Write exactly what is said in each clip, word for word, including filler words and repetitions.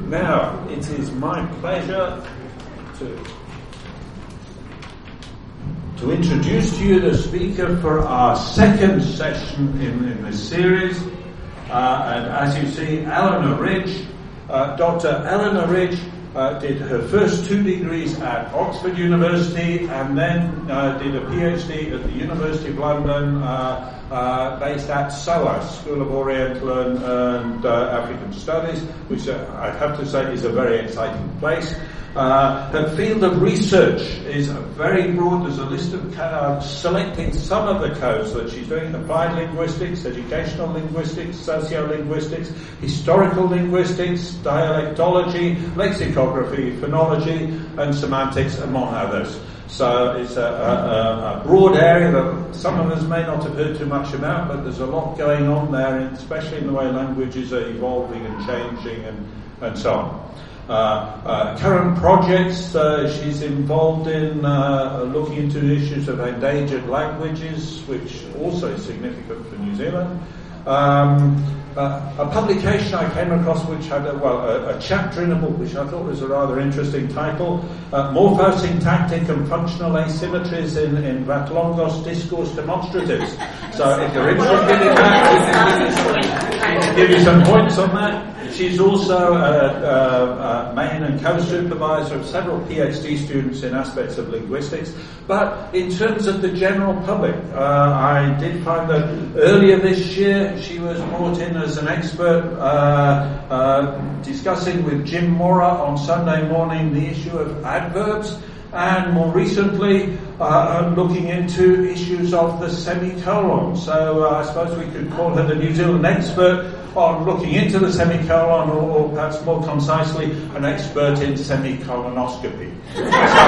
Now, it is my pleasure to, to introduce to you the speaker for our second session in, in this series. Uh, and as you see, Eleanor Ridge. Uh, Doctor Eleanor Ridge uh, did her first two degrees at Oxford University and then uh, did a PhD at the University of London, uh, uh, based at SOAS, School of Oriental and, and uh, African Studies, which uh, I have to say is a very exciting place. Uh, her field of research is very broad. There's a list of uh, selecting some of the codes that she's doing: applied linguistics, educational linguistics, sociolinguistics, historical linguistics, dialectology, lexicography, phonology, and semantics, among others. So it's a, a, a broad area that some of us may not have heard too much about, but there's a lot going on there, especially in the way languages are evolving and changing and, and so on. Uh, uh, current projects uh, she's involved in uh, looking into issues of endangered languages, which also is significant for New Zealand. Um, uh, a publication I came across which had a, well, a, a chapter in a book which I thought was a rather interesting title, uh, Morphosyntactic and Functional Asymmetries in, in Ratlongos Discourse Demonstratives. So if you're interested in that, I can give you some points on that. She's also a, a, a main and co-supervisor of several PhD students in aspects of linguistics. But in terms of the general public, uh, I did find that earlier this year she was brought in as an expert uh, uh, discussing with Jim Mora on Sunday morning the issue of adverbs, and more recently uh, looking into issues of the semicolon. So uh, I suppose we could call her the New Zealand expert on looking into the semicolon, or, or perhaps more concisely, an expert in semicolonoscopy. So,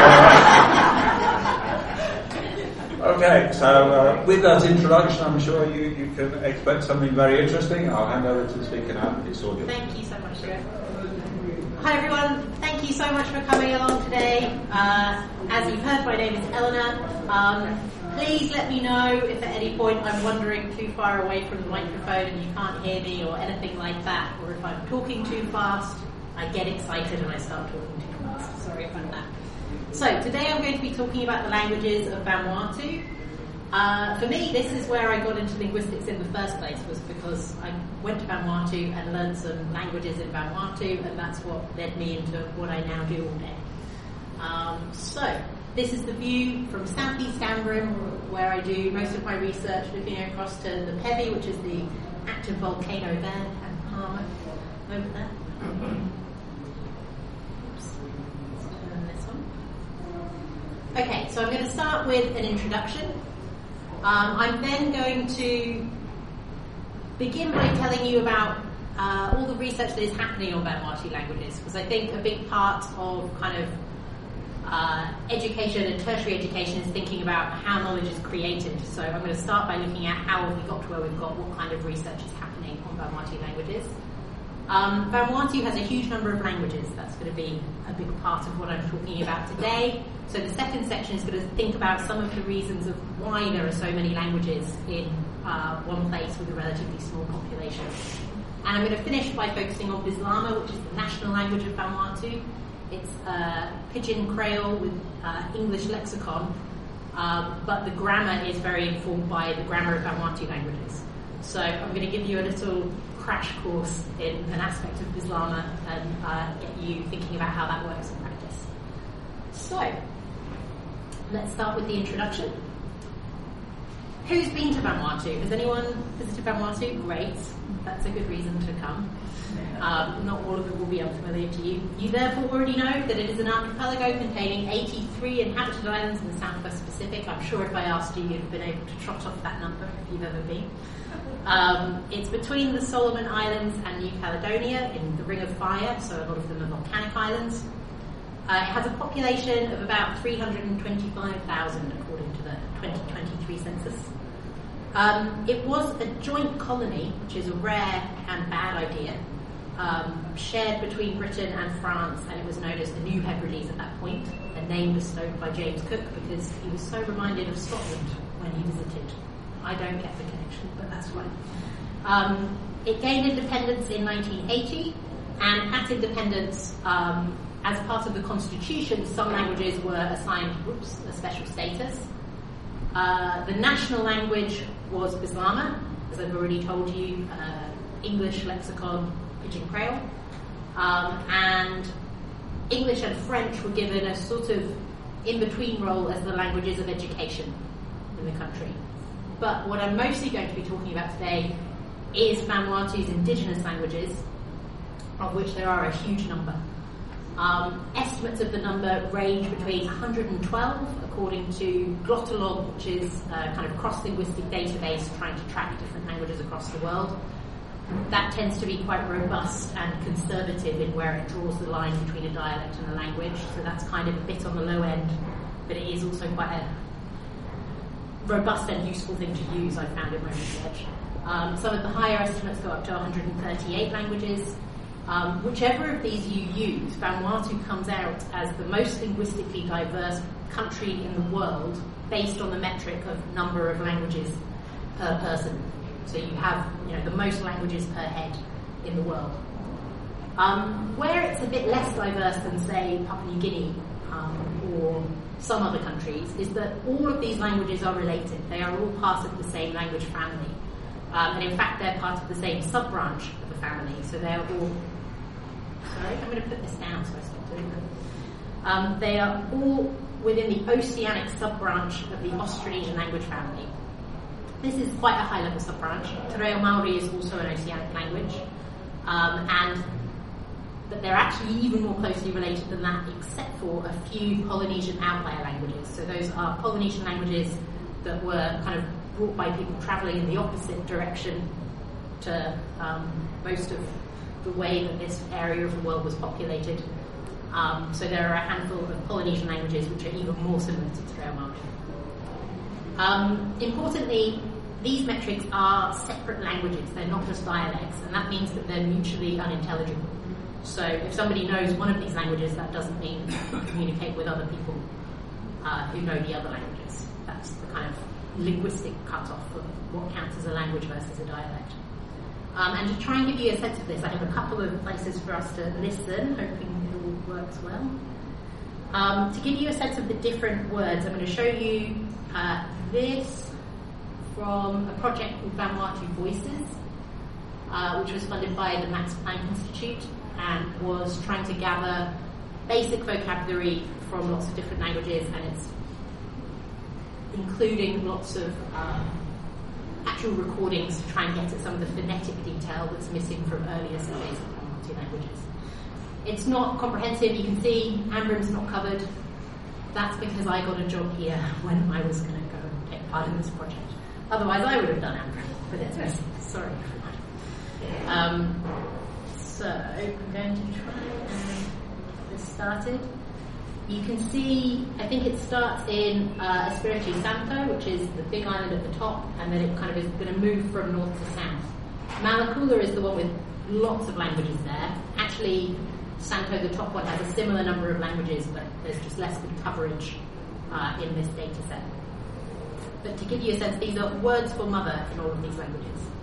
uh, okay, so uh, with that introduction, I'm sure you, you can expect something very interesting. I'll hand over to the speaker now. It's all yours. Thank you so much, Stuart. Hi everyone, thank you so much for coming along today. Uh, as you've heard, my name is Eleanor. Um, please let me know if at any point I'm wandering too far away from the microphone and you can't hear me or anything like that, or if I'm talking too fast. I get excited and I start talking too fast. Sorry about that. So today I'm going to be talking about the languages of Vanuatu. Uh, for me, this is where I got into linguistics in the first place, was because I went to Vanuatu and learned some languages in Vanuatu, and that's what led me into what I now do all day. Um, so, this is the view from southeast Ambrym, where I do most of my research, looking across to the Pevi, which is the active volcano there, and Palmer over there. Oops. Let's turn this on. Okay, so I'm going to start with an introduction. Um, I'm then going to begin by telling you about uh, all the research that is happening on Vanuatu languages, because I think a big part of kind of uh, education and tertiary education is thinking about how knowledge is created. So I'm going to start by looking at how have we got to where we've got, what kind of research is happening on Vanuatu languages. Um, Vanuatu has a huge number of languages. That's going to be a big part of what I'm talking about today. So the second section is going to think about some of the reasons of why there are so many languages in uh, one place with a relatively small population. And I'm going to finish by focusing on Bislama, which is the national language of Vanuatu. It's uh, Pidgin Creole with uh, English lexicon, um, but the grammar is very informed by the grammar of Vanuatu languages. So I'm going to give you a little crash course in an aspect of Bislama and uh, get you thinking about how that works in practice. So, let's start with the introduction. Who's been to Vanuatu? Has anyone visited Vanuatu? Great. That's a good reason to come. Um, not all of them will be unfamiliar to you. You therefore already know that it is an archipelago containing eighty-three inhabited islands in the Southwest Pacific. I'm sure if I asked you, you'd have been able to trot off that number if you've ever been. Um, it's between the Solomon Islands and New Caledonia in the Ring of Fire, so a lot of them are volcanic islands. Uh, it has a population of about three hundred twenty-five thousand according to the twenty twenty-three census. Um, it was a joint colony, which is a rare and bad idea, um, shared between Britain and France, and it was known as the New Hebrides at that point, a name bestowed by James Cook because he was so reminded of Scotland when he visited. I don't get the connection, but that's fine. Um, it gained independence in nineteen eighty. and at independence, um, as part of the constitution, some languages were assigned oops, a special status. Uh, the national language was Bislama, as I've already told you, uh, English, lexicon, Pidgin Creole. Um, and English and French were given a sort of in-between role as the languages of education in the country. But what I'm mostly going to be talking about today is Vanuatu's indigenous languages, of which there are a huge number. Um, estimates of the number range between one hundred twelve, according to Glottolog, which is a kind of cross-linguistic database trying to track different languages across the world. That tends to be quite robust and conservative in where it draws the line between a dialect and a language, so that's kind of a bit on the low end, but it is also quite a robust and useful thing to use, I found in my research. Um, some of the higher estimates go up to one hundred thirty-eight languages. Um, whichever of these you use, Vanuatu comes out as the most linguistically diverse country in the world based on the metric of number of languages per person. So you have, you know, the most languages per head in the world. Um, where it's a bit less diverse than, say, Papua New Guinea um, or some other countries, is that all of these languages are related. They are all part of the same language family. Um, and in fact, they're part of the same sub-branch of the family. So they're all... Sorry, I'm going to put this down so I stop doing that. Um, they are all within the Oceanic sub-branch of the Austronesian language family. This is quite a high-level sub-branch. Te Reo Maori is also an Oceanic language. Um, and but they're actually even more closely related than that, except for a few Polynesian outlier languages. So those are Polynesian languages that were kind of brought by people travelling in the opposite direction to um, most of the way that this area of the world was populated. Um, so there are a handful of Polynesian languages which are even more similar to Te Reo Maori. Um, importantly, these metrics are separate languages, they're not just dialects, and that means that they're mutually unintelligible. So if somebody knows one of these languages, that doesn't mean you can communicate with other people uh, who know the other languages. That's the kind of linguistic cut-off of what counts as a language versus a dialect. Um, and to try and give you a sense of this, I have a couple of places for us to listen, hoping it all works well. Um, to give you a sense of the different words, I'm going to show you uh, this from a project called Vanuatu Voices, uh, which was funded by the Max Planck Institute and was trying to gather basic vocabulary from lots of different languages, and it's including lots of um, actual recordings to try and get at some of the phonetic detail that's missing from earlier surveys of Vanuatu languages. It's not comprehensive. You can see Ambrim's not covered. That's because I got a job here when I was going to go and take part in this project. Otherwise, I would have done Ambrim, but it's missing. Sorry. Um, so I'm going to try and get this started. You can see, I think it starts in uh, Espiritu Santo, which is the big island at the top, and then it kind of is going to move from north to south. Malakula is the one with lots of languages there. Actually, Santo, the top one, has a similar number of languages, but there's just less good coverage uh, in this data set. But to give you a sense, these are words for mother in all of these languages.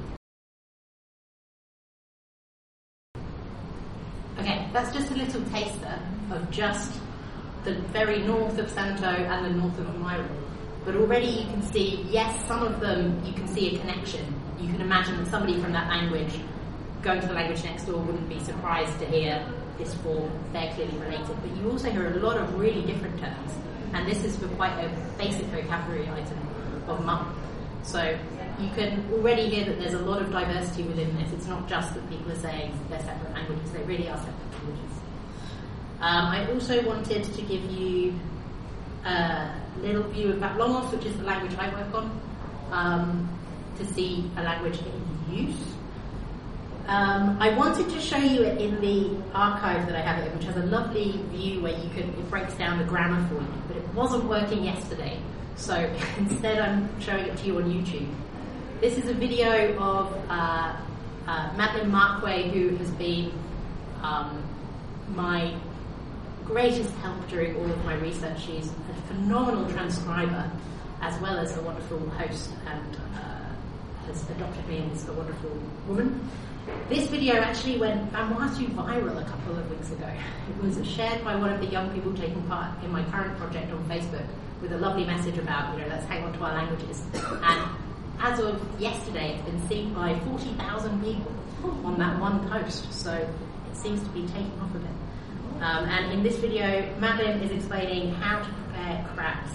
Okay, that's just a little taster of just the very north of Santo and the north of Oamaru. But already you can see, yes, some of them you can see a connection. You can imagine that somebody from that language going to the language next door wouldn't be surprised to hear this form. They're clearly related. But you also hear a lot of really different terms. And this is for quite a basic vocabulary item of mum. So you can already hear that there's a lot of diversity within this. It's not just that people are saying they're separate languages. They really are separate languages. Um, I also wanted to give you a little view of Batlongos, which is the language I work on, um, to see a language in use. Um, I wanted to show you it in the archive that I have it in, which has a lovely view where you can, it breaks down the grammar for you, but it wasn't working yesterday, so instead I'm showing it to you on YouTube. This is a video of uh, uh, Madeline Markway, who has been um, my greatest help during all of my research. She's a phenomenal transcriber as well as a wonderful host, and uh, has adopted me and is a wonderful woman. This video actually went Vanuatu viral a couple of weeks ago. It was shared by one of the young people taking part in my current project on Facebook with a lovely message about, you know, let's hang on to our languages. And as of yesterday, it's been seen by forty thousand people on that one post, so it seems to be taking off a bit. Um, and in this video, Madeline is explaining how to prepare crabs.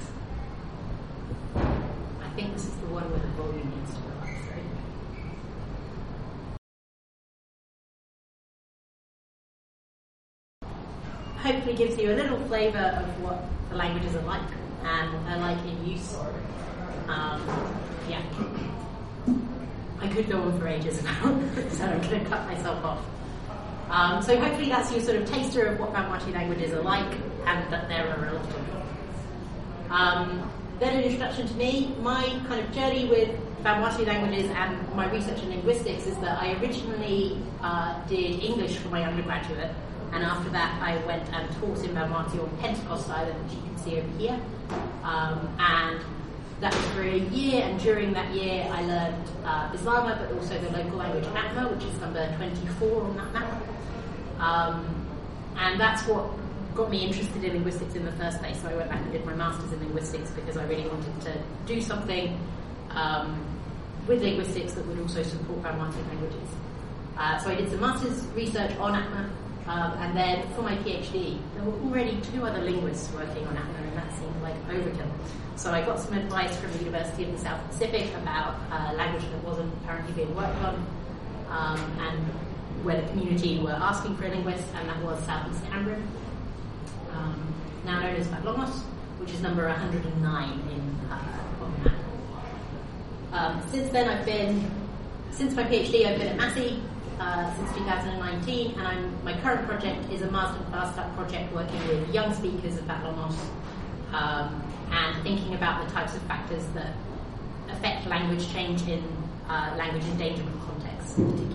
I think this is the one where the volume needs to go up, sorry. Hopefully gives you a little flavour of what the languages are like and what they're like in use. Um, yeah. I could go on for ages about it, so I'm going to cut myself off. Um, so hopefully that's your sort of taster of what Vanuatu languages are like, and that there are a lot of them. Um, then an introduction to me. My kind of journey with Vanuatu languages and my research in linguistics is that I originally uh, did English for my undergraduate, and after that I went and taught in Vanuatu on Pentecost Island, which you can see over here. Um, and that was for a year, and during that year I learned uh, Bislama, but also the local language Atma, which is number twenty-four on that map. Um, and that's what got me interested in linguistics in the first place. So I went back and did my master's in linguistics because I really wanted to do something um, with linguistics that would also support Vanuatu languages. Uh, so I did some master's research on Atma, um, and then for my PhD, there were already two other linguists working on Atma, and that seemed like overkill. So I got some advice from the University of the South Pacific about a language that wasn't apparently being worked on, um, and where the community were asking for a linguist, and that was Southeast Cambridge, um, now known as Batlomos, which is number one hundred nine in uh, on the map. Um, since then, I've been, since my PhD, I've been at Massey uh, since two thousand nineteen, and I'm, my current project is a master class type project working with young speakers of Batlomos, um, and thinking about the types of factors that affect language change in uh, language endangerment contexts in particular.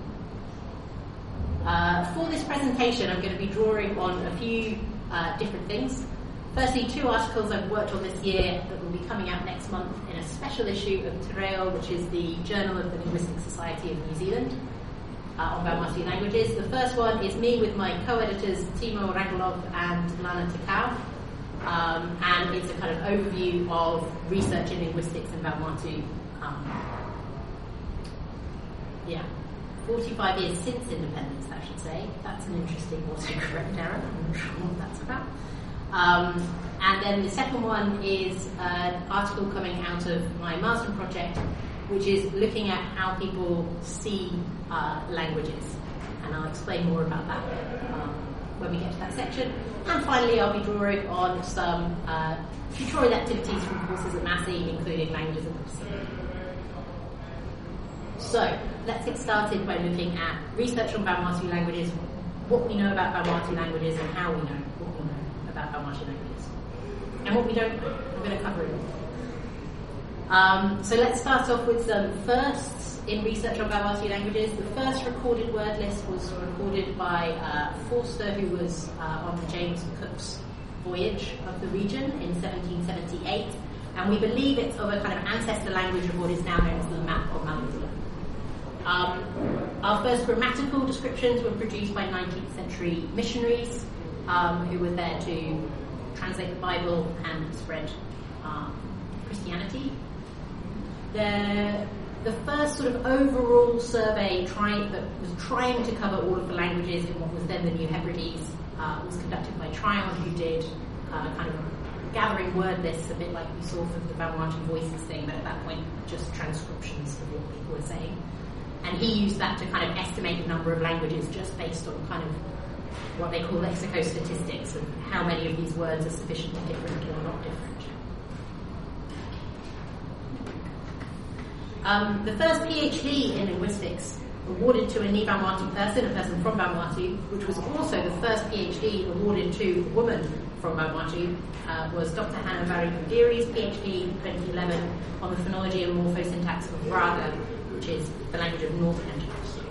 Uh, for this presentation, I'm going to be drawing on a few uh, different things. Firstly, two articles I've worked on this year that will be coming out next month in a special issue of Te Reo, which is the Journal of the Linguistic Society of New Zealand, uh, on Vanuatu languages. The first one is me with my co-editors Timo Rangelov and Lana Takao, um, and it's a kind of overview of research in linguistics in Vanuatu. Um, yeah. forty-five years since independence, I should say. That's an interesting autocorrect error. I'm not sure what that's about. Um, and then the second one is an article coming out of my master project, which is looking at how people see uh, languages. And I'll explain more about that um, when we get to that section. And finally, I'll be drawing on some uh, tutorial activities from courses at Massey, including languages and literacy. So, let's get started by looking at research on Vanuatu languages, what we know about Vanuatu languages, and how we know what we know about Vanuatu languages. And what we don't know. I'm going to cover it all. Um, so let's start off with some firsts in research on Vanuatu languages. The first recorded word list was recorded by uh, Forster, who was uh, on the James Cook's voyage of the region in seventeen seventy-eight. And we believe it's of a kind of ancestor language of what is now known as the Map of Malaysia. Um, our first grammatical descriptions were produced by nineteenth century missionaries um, who were there to translate the Bible and spread um, Christianity. The, the first sort of overall survey try, that was trying to cover all of the languages in what was then the New Hebrides uh, was conducted by Tryon, who did uh, kind of gathering word lists, a bit like we saw for the Vanuatu Voices thing, but at that point just transcriptions of what people were saying. And he used that to kind of estimate the number of languages just based on kind of what they call lexicostatistics, of how many of these words are sufficiently different or not different. Um, the first PhD in linguistics awarded to a Ni Vanuatu person, a person from Vanuatu, which was also the first PhD awarded to a woman from Vanuatu, uh, was Doctor Hannah Barry-Guderi's PhD in twenty eleven on the phonology and morphosyntax of Braga, which is the language of North Pentecost.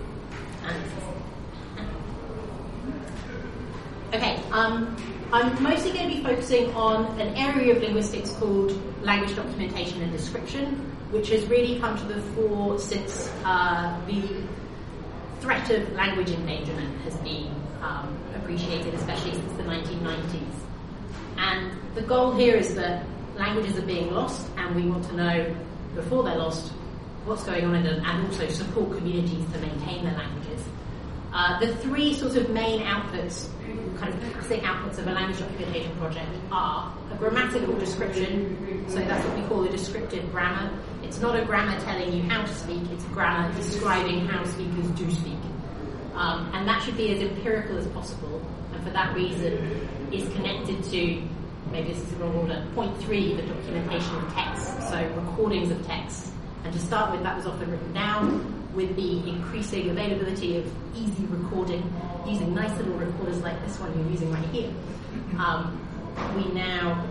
Okay, um, I'm mostly going to be focusing on an area of linguistics called language documentation and description, which has really come to the fore since uh, the threat of language endangerment has been um, appreciated, especially since the nineteen nineties. And the goal here is that languages are being lost, and we want to know, before they're lost, what's going on in them, and also support communities to maintain their languages. Uh, the three sort of main outputs, kind of classic outputs of a language documentation project are a grammatical description, so that's what we call a descriptive grammar. It's not a grammar telling you how to speak, it's a grammar describing how speakers do speak. Um, and that should be as empirical as possible, and for that reason is connected to, maybe this is the wrong order, point three, the documentation of text, so recordings of text. And to start with, that was often written down. With the increasing availability of easy recording, using nice little recorders like this one you're using right here, um, we now,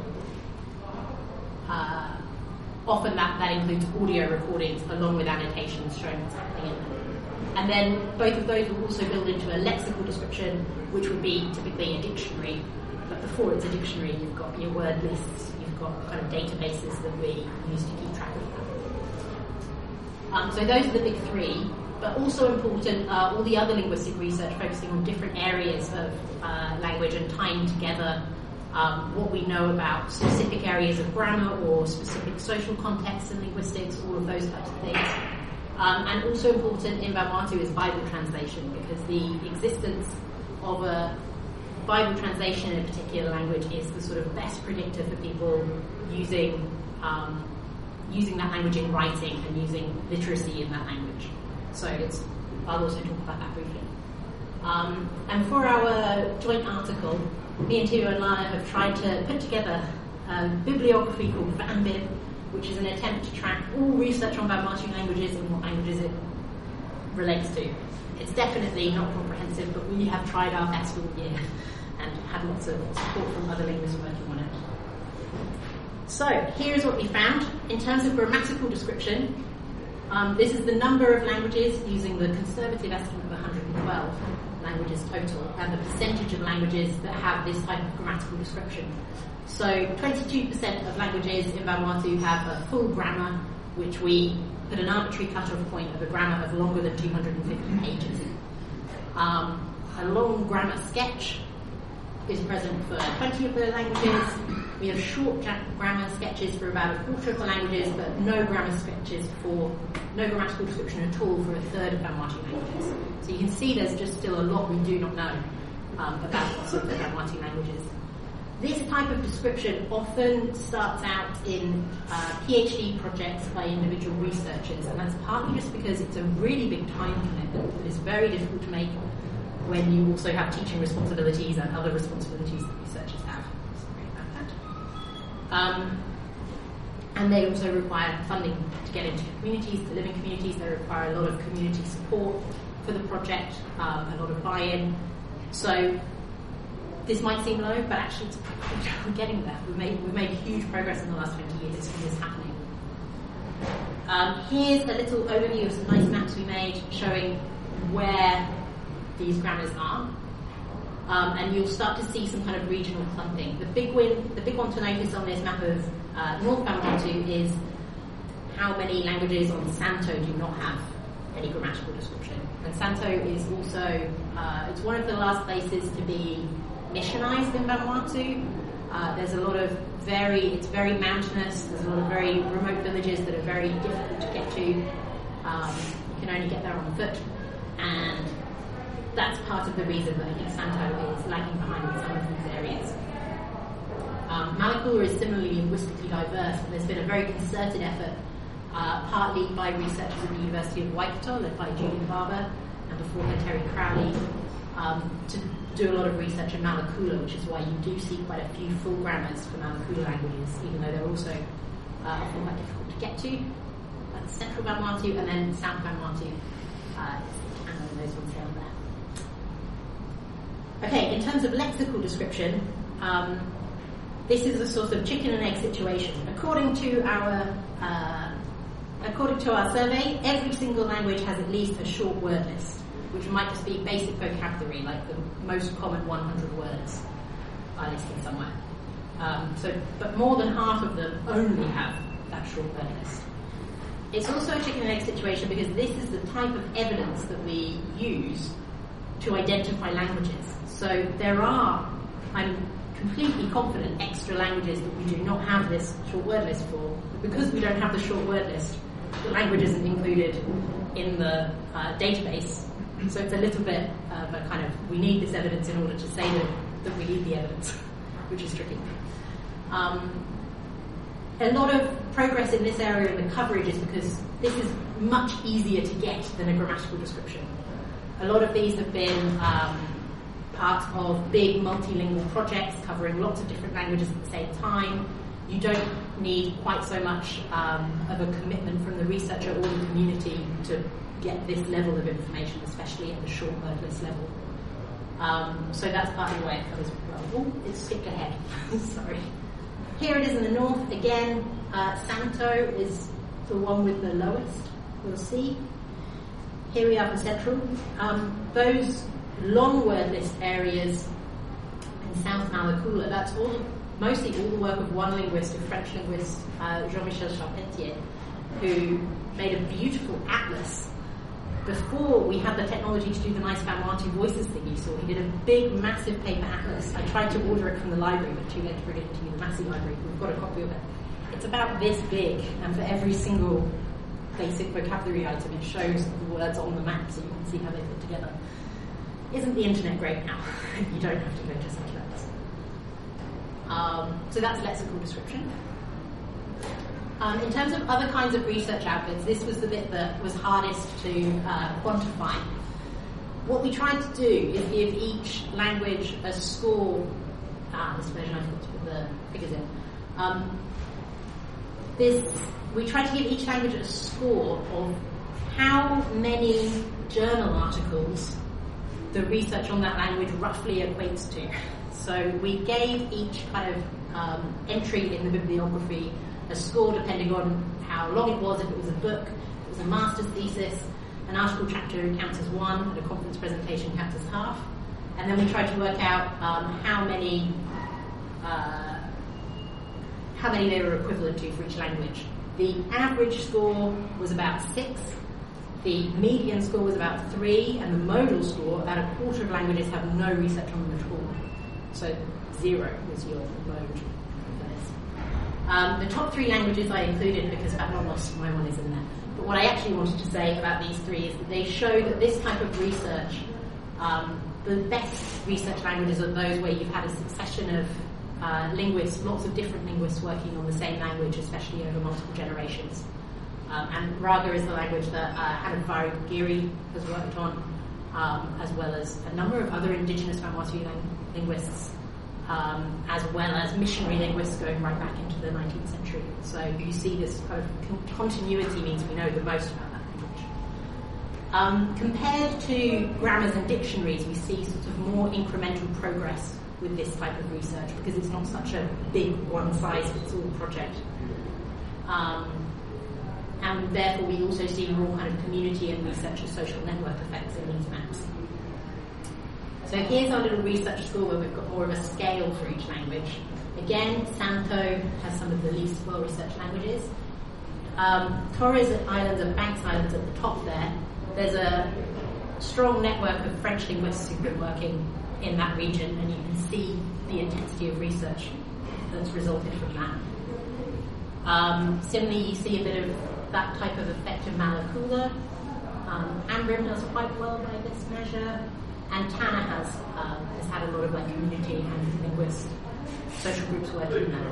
uh, often that, that includes audio recordings along with annotations showing what's happening in them. And then both of those will also build into a lexical description, which would be typically a dictionary. But before it's a dictionary, you've got your word lists, you've got kind of databases that we use to keep track of them. Um, so those are the big three, but also important are all the other linguistic research focusing on different areas of uh, language and tying together um, what we know about specific areas of grammar or specific social contexts in linguistics, all of those types of things. Um, and also important in Vanuatu is Bible translation, because the existence of a Bible translation in a particular language is the sort of best predictor for people using um, using that language in writing and using literacy in that language. So it's, I'll also talk about that briefly. Um, and for our joint article, me and Tio and Lana have tried to put together a bibliography called VanBib, which is an attempt to track all research on Vanuatu languages and what languages it relates to. It's definitely not comprehensive, but we have tried our best all year and had lots of support from other linguists working on it. So, here's what we found. In terms of grammatical description, um, this is the number of languages using the conservative estimate of one hundred twelve languages total, and the percentage of languages that have this type of grammatical description. So, twenty-two percent of languages in Vanuatu have a full grammar, which we put an arbitrary cut-off point of a grammar of longer than two hundred fifty pages. Um, a long grammar sketch is present for twenty of the languages. We have short grammar sketches for about a quarter of the languages, but no grammar sketches for, no grammatical description at all for a third of Vanuatu languages. So you can see there's just still a lot we do not know um, about some of the Vanuatu languages. This type of description often starts out in uh, PhD projects by individual researchers, and that's partly just because it's a really big time commitment that is very difficult to make when you also have teaching responsibilities and other responsibilities that researchers have. Sorry about that. Um, and they also require funding to get into communities, to live in communities. They require a lot of community support for the project, um, a lot of buy-in. So this might seem low, but actually it's, we're getting there. We've made, we've made huge progress in the last twenty years from this happening. Um, here's a little overview of some nice maps we made showing where these grammars are. Um, and you'll start to see some kind of regional clumping. The big one, the big one to notice on this map of uh, North Vanuatu is how many languages on Santo do not have any grammatical description. And Santo is also, uh, it's one of the last places to be missionized in Vanuatu. Uh, there's a lot of very, it's very mountainous, there's a lot of very remote villages that are very difficult to get to. Um, you can only get there on foot. And that's part of the reason that I think Santo is lagging behind in some of these areas. Um, Malakula is similarly linguistically diverse, but there's been a very concerted effort, uh, partly by researchers at the University of Waikato, led by Julie Barber, and before her Terry Crowley, um, to do a lot of research in Malakula, which is why you do see quite a few full grammars for Malakula languages, even though they're also uh, often quite difficult to get to. That's central Vanuatu, and then South Vanuatu uh, is the Tamil and those ones down there. Okay, in terms of lexical description, um, this is a sort of chicken and egg situation. According to our uh, according to our survey, every single language has at least a short word list, which might just be basic vocabulary, like the most common one hundred words are listed somewhere. Um, so, but more than half of them only have that short word list. it's also a chicken and egg situation because this is the type of evidence that we use to identify languages. So there are, I'm completely confident, extra languages that we do not have this short word list for. But because we don't have the short word list, the language isn't included in the uh, database. So it's a little bit of a kind of, we need this evidence in order to say that, that we need the evidence, which is tricky. Um, a lot of progress in this area in the coverage is because this is much easier to get than a grammatical description. A lot of these have been um, part of big multilingual projects covering lots of different languages at the same time. You don't need quite so much um, of a commitment from the researcher or the community to get this level of information, especially at the short word list level. Um, so that's partly why it covers well. Oh, it skipped ahead. Sorry. Here it is in the north. Again, uh, Santo is the one with the lowest. We'll see. Here we are for Central. Um, those long word list areas in South Malekula, that's all, mostly all the work of one linguist, a French linguist, uh, Jean-Michel Charpentier, who made a beautiful atlas. Before we had the technology to do the nice Vanuatu voices thing you saw, he did a big, massive paper atlas. I tried to order it from the library, but too late to bring it to the Massey Library. We've got a copy of it. It's about this big, and for every single basic vocabulary item, it shows the words on the map so you can see how they fit together. Isn't the internet great now? You don't have to go to such lengths. Um, so that's lexical description. Um, in terms of other kinds of research outputs, this was the bit that was hardest to uh, quantify. What we tried to do is give each language a score. Ah, this version I forgot to put the figures in. Um, this, we tried to give each language a score of how many journal articles the research on that language roughly equates to. So we gave each kind of um, entry in the bibliography a score depending on how long it was, if it was a book, if it was a master's thesis, an article chapter counts as one, and a conference presentation counts as half. And then we tried to work out um, how many uh, how many they were equivalent to for each language. The average score was about six, the median score was about three, and the modal score, about a quarter of languages have no research on them at all. So zero was your mode. Um, the top three languages I included because Babylonos, my one is in there. But what I actually wanted to say about these three is that they show that this type of research, um, the best research languages are those where you've had a succession of uh, linguists, lots of different linguists working on the same language, especially over multiple generations. Um, and Raga is the language that uh, Hanad Faragiri has worked on, um, as well as a number of other indigenous Vanuatu ling- linguists. Um, as well as missionary linguists going right back into the nineteenth century. So you see this kind of con- continuity means we know the most about that language. Um, compared to grammars and dictionaries, we see sort of more incremental progress with this type of research because it's not such a big one-size-fits-all project. Um, and therefore we also see more kind of community and researcher social network effects in these maps. So here's our little research score where we've got more of a scale for each language. Again, Santo has some of the least well-researched languages. Um, Torres Islands and Banks Islands at the top there. There's a strong network of French linguists who've been working in that region, and you can see the intensity of research that's resulted from that. Um, similarly, you see a bit of that type of effect in Malekula. Um, Ambrim does quite well by this measure. And Tana has um, has had a lot of like community and linguist social groups working there.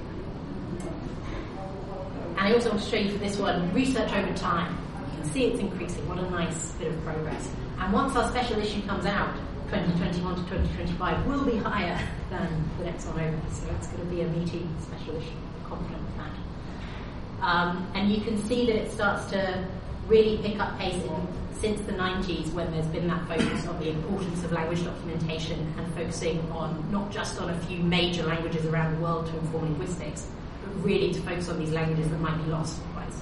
And I also want to show you for this one, research over time. You can see it's increasing. What a nice bit of progress. And once our special issue comes out, twenty twenty-one to twenty twenty-five will be higher than the next one over. So it's going to be a meaty special issue. I'm confident with that. Um, and you can see that it starts to really pick up pace in, since the nineties, when there's been that focus on the importance of language documentation and focusing on not just on a few major languages around the world to inform linguistics, but really to focus on these languages that might be lost otherwise.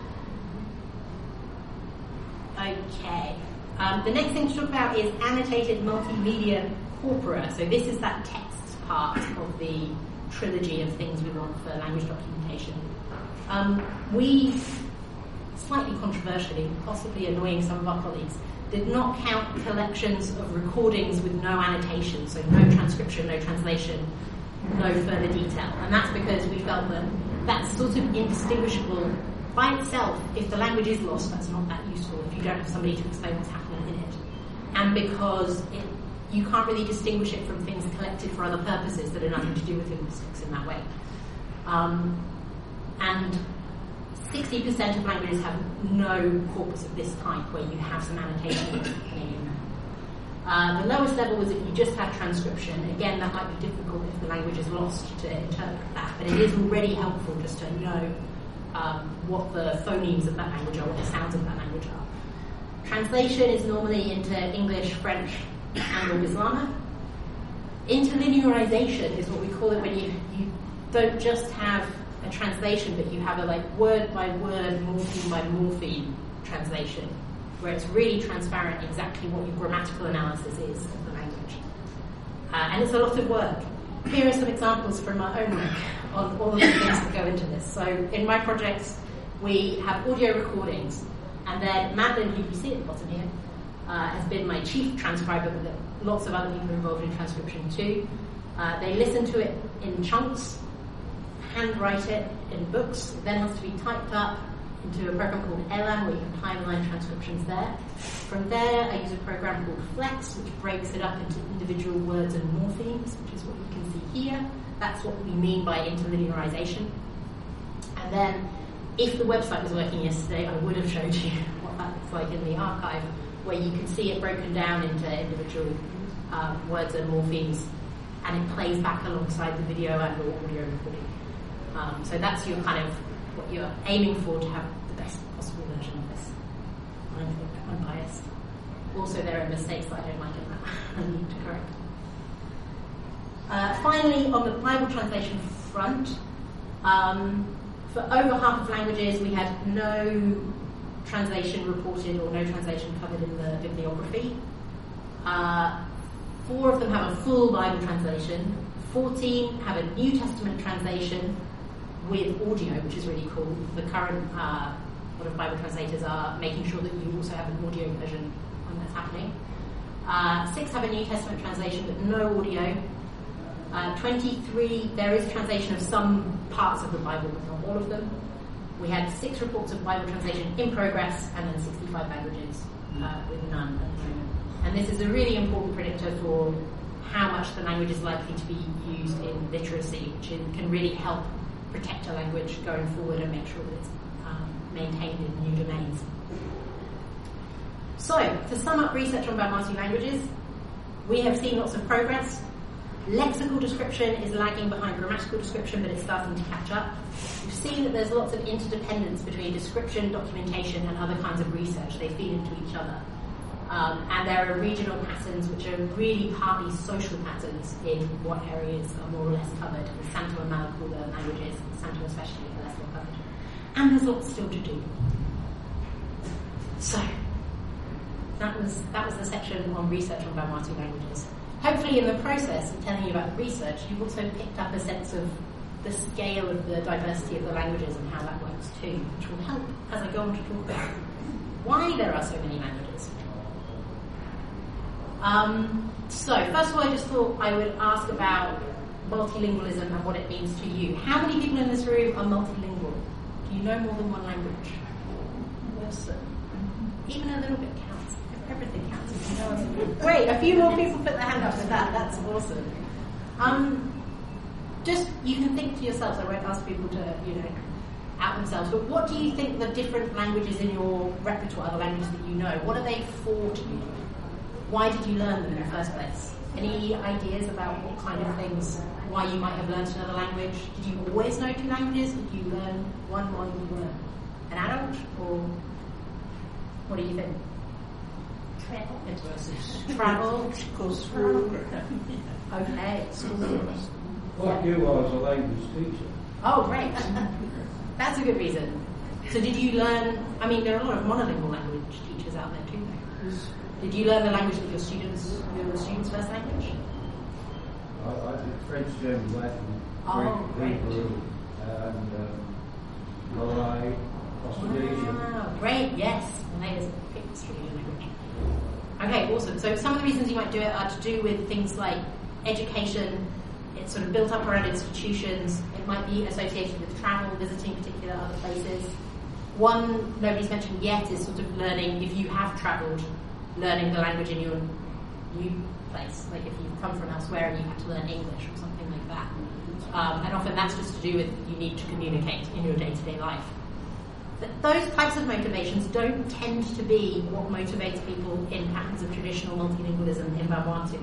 Okay. Um, the next thing to talk about is annotated multimedia corpora. So this is that text part of the trilogy of things we want for language documentation. Um, we slightly controversially, possibly annoying some of our colleagues, did not count collections of recordings with no annotation, so no transcription, no translation, no further detail. And that's because we felt that that's sort of indistinguishable by itself. If the language is lost, that's not that useful if you don't have somebody to explain what's happening in it. And because it, you can't really distinguish it from things collected for other purposes that are nothing to do with linguistics in that way. Um, and sixty percent of languages have no corpus of this type where you have some annotation in there. Uh, the lowest level was if you just had transcription. Again, that might be difficult if the language is lost to interpret that, but it is already helpful just to know um, what the phonemes of that language are, what the sounds of that language are. Translation is normally into English, French, and or Islamic. Interlinearization is what we call it when you, you don't just have a translation, but you have a like word by word, morpheme by morpheme translation, where it's really transparent exactly what your grammatical analysis is of the language. Uh, and it's a lot of work. Here are some examples from my own work on all of the things that go into this. So in my projects, we have audio recordings, and then Madeline, who you see at the bottom here, uh, has been my chief transcriber, but there are lots of other people involved in transcription too. Uh, they listen to it in chunks, handwrite it in books, it then has to be typed up into a program called Elan, where you can timeline transcriptions there. From there, I use a program called Flex, which breaks it up into individual words and morphemes, which is what you can see here. That's what we mean by interlinearization. And then, if the website was working yesterday, I would have showed you what that looks like in the archive, where you can see it broken down into individual um, words and morphemes, and it plays back alongside the video and the audio recording. Um, so that's your kind of what you're aiming for, to have the best possible version of this. I'm unbiased. Also, there are mistakes that I don't like in that I need to correct. Uh, finally, on the Bible translation front, um, for over half of languages, we had no translation reported or no translation covered in the bibliography. Uh, four of them have a full Bible translation. fourteen have a New Testament translation with audio, which is really cool. The current uh, lot of Bible translators are making sure that you also have an audio version when that's happening. Uh, six have a New Testament translation but no audio. Uh, twenty-three, there is translation of some parts of the Bible, but not all of them. We had six reports of Bible translation in progress, and then sixty-five languages uh, with none at the moment. And this is a really important predictor for how much the language is likely to be used in literacy, which can really help protect a language going forward and make sure that it's um, maintained in new domains. So, to sum up research on Vanuatu languages, we have seen lots of progress. Lexical description is lagging behind grammatical description, but it's starting to catch up. We've seen that there's lots of interdependence between description, documentation, and other kinds of research. They feed into each other. Um, and there are regional patterns which are really partly social patterns in what areas are more or less covered. The Santo and Malakula languages, Santo especially, are less well covered. And there's lots still to do. So, that was that was the section on research on Vanuatu languages. Hopefully in the process of telling you about the research, you've also picked up a sense of the scale of the diversity of the languages and how that works too, which will help as I go on to talk about why there are so many languages. Um, so, first of all, I just thought I would ask about multilingualism and what it means to you. How many people in this room are multilingual? Do you know more than one language? Awesome. Even a little bit counts. Everything counts. If you know Great, a few more people put their hand up with that. That's awesome. Um, just, you can think to yourselves, I won't ask people to, you know, out themselves, but what do you think the different languages in your repertoire, the languages that you know, what are they for to you? Why did you learn them in the first place? Any ideas about what kind of things, why you might have learned another language? Did you always know two languages? Did you learn one while you were an adult? Or what do you think? Travel. Travel. School. Okay. Like you, I was a language teacher. Oh, great. That's a good reason. So did you learn, I mean, there are a lot of monolingual language teachers out there too. Did you learn the language that your students, your students' first language? I, I did French, German, Latin, Oh, Greek, great. Hebrew, and um, Malay, Australasia. Wow, great, yes. Malay is a big Australian language. Okay, awesome. So some of the reasons you might do it are to do with things like education. It's sort of built up around institutions. It might be associated with travel, visiting particular other places. One nobody's mentioned yet is sort of learning, if you have travelled, learning the language in your new place. Like if you've come from elsewhere and you have to learn English or something like that. Um, and often that's just to do with you need to communicate in your day-to-day life. But those types of motivations don't tend to be what motivates people in patterns of traditional multilingualism in Vanuatu.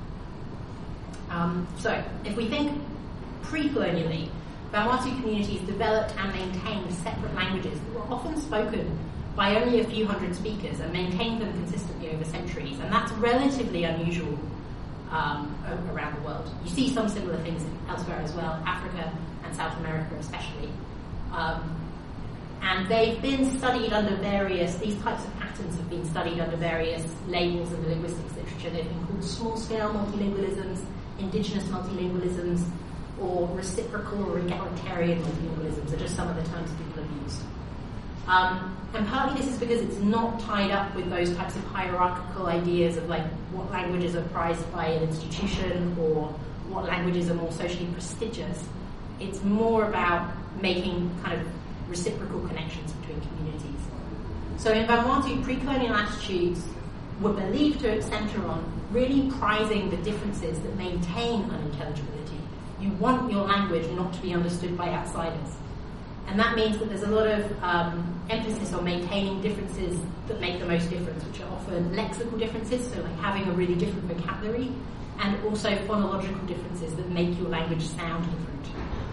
Um, so, if we think pre-colonially, Vanuatu communities developed and maintained separate languages that were often spoken by only a few hundred speakers and maintained them consistently over centuries, and that's relatively unusual um, around the world. You see some similar things elsewhere as well, Africa and South America especially. Um, and they've been studied under various, these types of patterns have been studied under various labels in the linguistics literature. They've been called small-scale multilingualisms, indigenous multilingualisms, or reciprocal or egalitarian multilingualisms are just some of the terms people have used. Um, and partly this is because it's not tied up with those types of hierarchical ideas of like what languages are prized by an institution or what languages are more socially prestigious. It's more about making kind of reciprocal connections between communities. So in Vanuatu, pre-colonial attitudes were believed to centre on really prizing the differences that maintain unintelligibility. You want your language not to be understood by outsiders. And that means that there's a lot of um, emphasis on maintaining differences that make the most difference, which are often lexical differences, so like having a really different vocabulary, and also phonological differences that make your language sound different.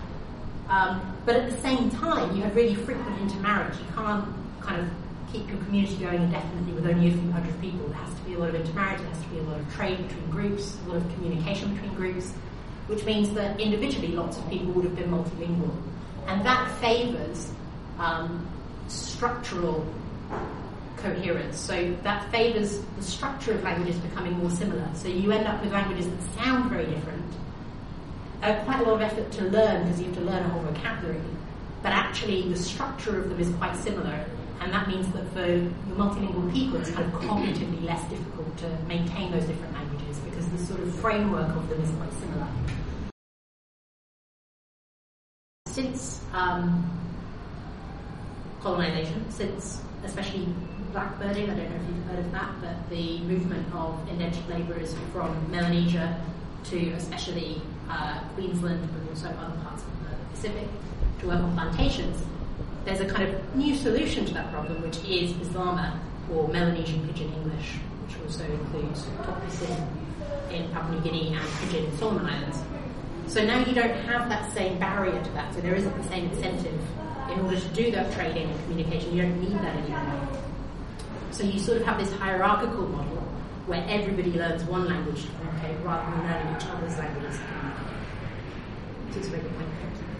Um, but at the same time, you have really frequent intermarriage. You can't kind of keep your community going indefinitely with only a few hundred people. There has to be a lot of intermarriage, there has to be a lot of trade between groups, a lot of communication between groups, which means that individually lots of people would have been multilingual. And that favours um, structural coherence. So that favours the structure of languages becoming more similar. So you end up with languages that sound very different, uh, quite a lot of effort to learn because you have to learn a whole vocabulary, but actually the structure of them is quite similar. And that means that for the multilingual people, it's kind of cognitively less difficult to maintain those different languages because the sort of framework of them is quite similar. Since um, colonisation, since especially blackbirding, I don't know if you've heard of that, but the movement of indentured labourers from Melanesia to especially uh, Queensland, but also other parts of the Pacific, to work on plantations, there's a kind of new solution to that problem, which is Bislama, or Melanesian Pidgin English, which also includes Tok Pisin in Papua New Guinea and Pidgin in Solomon Islands. So now you don't have that same barrier to that, so there isn't the same incentive in order to do that trading and communication. You don't need that anymore. So you sort of have this hierarchical model where everybody learns one language to communicate rather than learning each other's languages to communicate. Which is a very good point.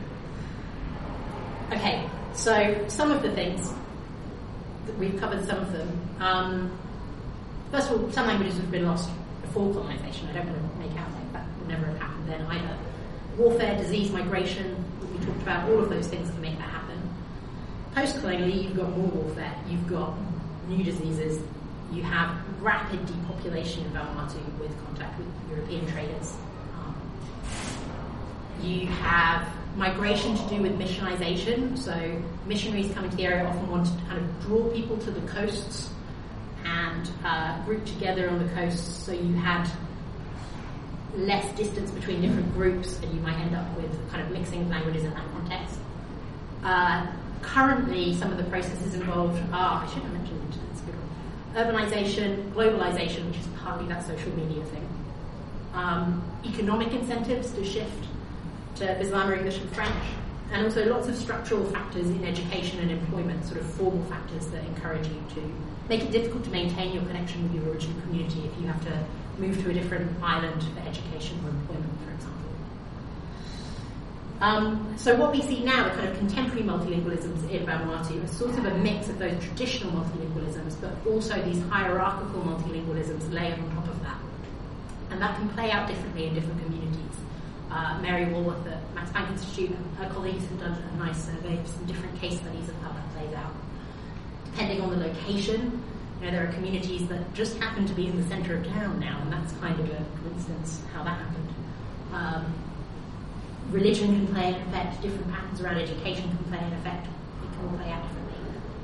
Okay, so some of the things, that we've covered some of them. Um, first of all, some languages have been lost before colonisation. I don't want to make out like that would never have happened then either. Warfare, disease, migration, we talked about all of those things to make that happen. Post-colonially, you've got more warfare, you've got new diseases, you have rapid depopulation in Vanuatu with contact with European traders. Um, you have migration to do with missionization, so missionaries coming to the area often wanted to kind of draw people to the coasts and uh, group together on the coasts, so you had less distance between different groups and you might end up with kind of mixing languages in that context. Uh, currently, some of the processes involved are, I should have mentioned it, it's a good one, urbanization, globalization, which is partly that social media thing, um, economic incentives to shift to Bislama, English and French, and also lots of structural factors in education and employment, sort of formal factors that encourage you to make it difficult to maintain your connection with your original community if you have to move to a different island for education or employment, for example. Um, so what we see now, the kind of contemporary multilingualisms in Vanuatu, is sort of a mix of those traditional multilingualisms, but also these hierarchical multilingualisms layered on top of that. And that can play out differently in different communities. uh, Mary Walworth at Max Planck Institute and her colleagues have done a nice survey of some different case studies of how that plays out. Depending on the location, you know, there are communities that just happen to be in the centre of town now, and that's kind of a coincidence how that happened. Um, religion can play an effect, different patterns around education can play an effect, it can all play out differently.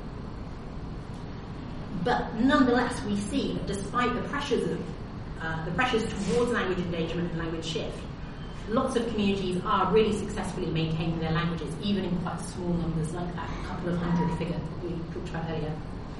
But nonetheless, we see that despite the pressures of uh, the pressures towards language engagement and language shift, lots of communities are really successfully maintaining their languages, even in quite small numbers like that couple of hundred figure that we talked about earlier.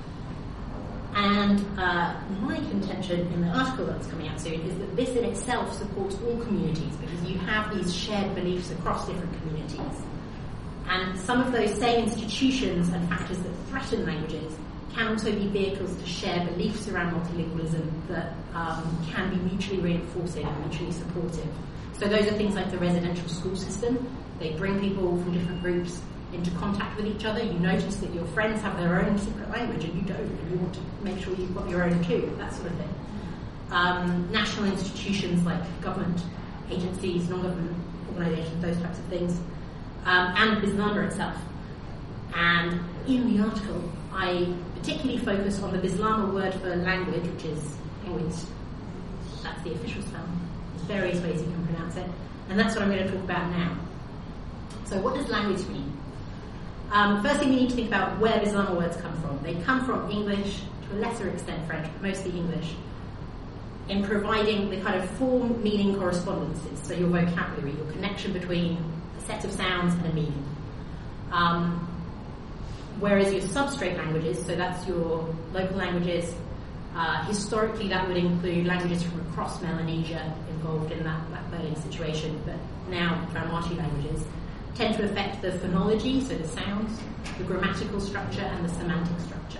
And uh, my contention in the article that's coming out soon is that this in itself supports all communities, because you have these shared beliefs across different communities. And some of those same institutions and factors that threaten languages can also be vehicles to share beliefs around multilingualism that um, can be mutually reinforcing and mutually supportive. So those are things like the residential school system. They bring people from different groups into contact with each other. You notice that your friends have their own secret language and you don't, and you want to make sure you've got your own too, that sort of thing. Um, national institutions like government agencies, non-government organisations, those types of things, um, and Bislama itself. And in the article, I particularly focus on the Bislama word for language, which is Engwit. That's the official spell. There's various ways you can pronounce it, and that's what I'm going to talk about now. So what does language mean? Um, first thing we need to think about where Bislama words come from. They come from English, to a lesser extent French, but mostly English, in providing the kind of form, meaning correspondences, so your vocabulary, your connection between a set of sounds and a meaning. Um, whereas your substrate languages, so that's your local languages, uh, historically that would include languages from across Melanesia involved in that blackbirding situation, but now Vanuatu languages tend to affect the phonology, so the sounds, the grammatical structure, and the semantic structure.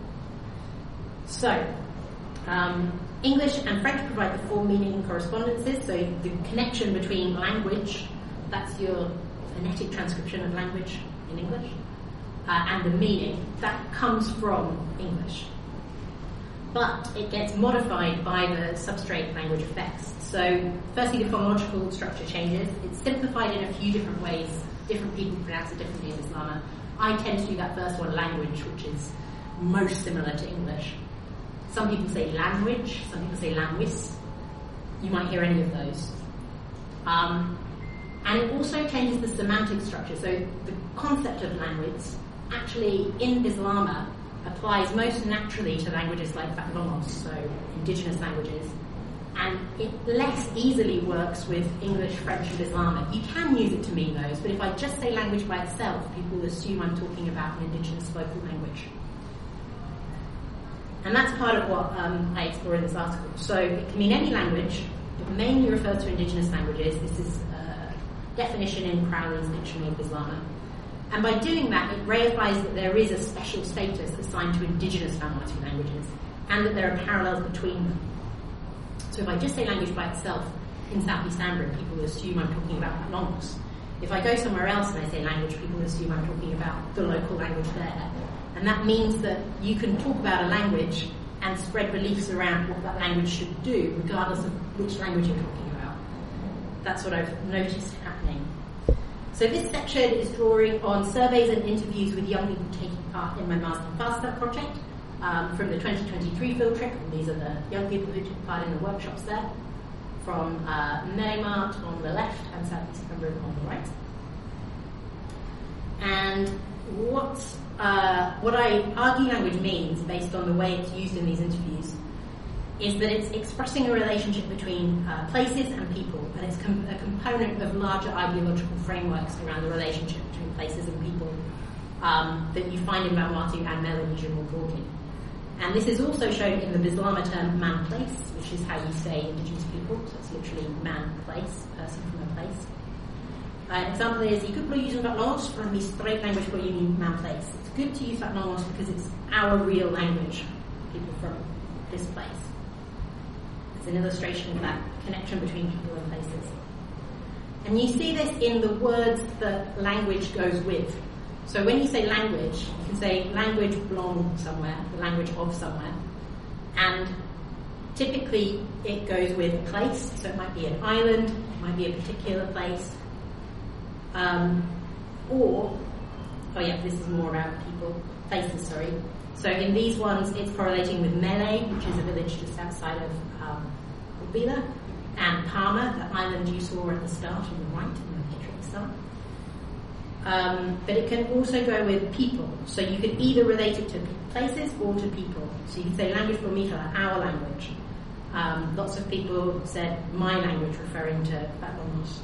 So, um, English and French provide the form, meaning, and correspondences, so the connection between language, that's your phonetic transcription of language in English, uh, and the meaning, that comes from English. But it gets modified by the substrate language effects. So, firstly, the phonological structure changes. It's simplified in a few different ways. Different people pronounce it differently in Bislama. I tend to do that first one, language, which is most similar to English. Some people say language, some people say languis. You might hear any of those. Um, and it also changes the semantic structure. So, the concept of language actually in Bislama applies most naturally to languages like Batlongos, so indigenous languages. And it less easily works with English, French, and Bislama. You can use it to mean those, but if I just say language by itself, people assume I'm talking about an indigenous local language. And that's part of what um, I explore in this article. So it can mean any language. It mainly refers to indigenous languages. This is a definition in Crowley's Dictionary of Bislama. And by doing that, it reifies that there is a special status assigned to indigenous Vanuatu languages, and that there are parallels between them. So if I just say language by itself in Southeast Ambrin, people assume I'm talking about Batlongos. If I go somewhere else and I say language, people assume I'm talking about the local language there. And that means that you can talk about a language and spread beliefs around what that language should do, regardless of which language you're talking about. That's what I've noticed happening. So this section is drawing on surveys and interviews with young people taking part in my Master FastStart project um, from the twenty twenty-three field trip. And these are the young people who took part in the workshops there, from uh, Meremart on the left and Southeast Ambrin on the right. And what, uh, what I argue language means, based on the way it's used in these interviews, is that it's expressing a relationship between uh, places and people, and it's com- a component of larger ideological frameworks around the relationship between places and people um, that you find in Vanuatu and Melanesia more broadly. And this is also shown in the Bislama term man-place, which is how you say indigenous people, so it's literally man-place, person from a place. Uh, an example is, you could use Batlongos from the straight language for you man-place. It's good to use Batlongos because it's our real language, people from this place. It's an illustration of that connection between people and places. And you see this in the words that language goes with. So when you say language, you can say language belong somewhere, the language of somewhere. And typically it goes with a place, so it might be an island, it might be a particular place, um, or, oh yeah, this is more about people, places, sorry. So in these ones, it's correlating with Mele, which is a village just outside of um, Urbila, and Palma, the island you saw at the start on the right, in the picture at the start. Um, but it can also go with people. So you could either relate it to places or to people. So you could say language for Mihla, our language. Um, lots of people said my language, referring to Batlamos.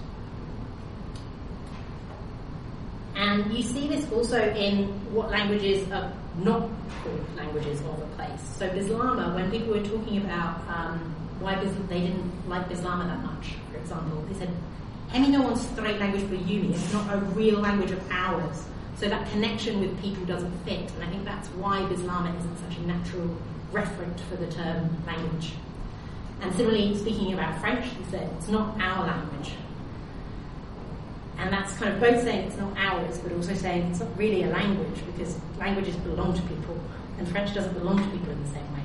And you see this also in what languages are not called languages of a place. So Bislama, when people were talking about um, why Bis- they didn't like Bislama that much, for example, they said, Emi no one's straight language for uni, it's not a real language of ours. So that connection with people doesn't fit, and I think that's why Bislama isn't such a natural referent for the term language. And similarly, speaking about French, he said, it's not our language. And that's kind of both saying it's not ours, but also saying it's not really a language, because languages belong to people, and French doesn't belong to people in the same way.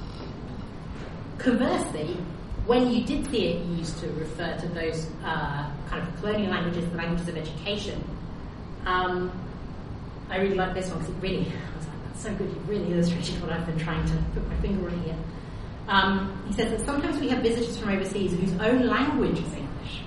Conversely, when you did see it used to refer to those uh, kind of colonial languages, the languages of education, um, I really like this one because it really, I was like, that's so good, you really illustrated what I've been trying to put my finger on here. Um, he says that sometimes we have visitors from overseas whose own language is English.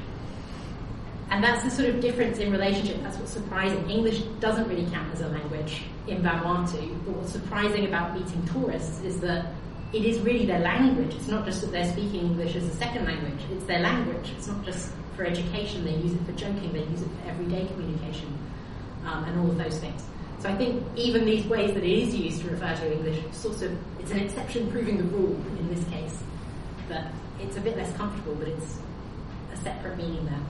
And that's the sort of difference in relationship. That's what's surprising. English doesn't really count as a language in Vanuatu, but what's surprising about meeting tourists is that it is really their language. It's not just that they're speaking English as a second language. It's their language. It's not just for education. They use it for joking. They use it for everyday communication, um, and all of those things. So I think even these ways that it is used to refer to English, sort of, it's an exception proving the rule in this case. But it's a bit less comfortable, but it's a separate meaning there.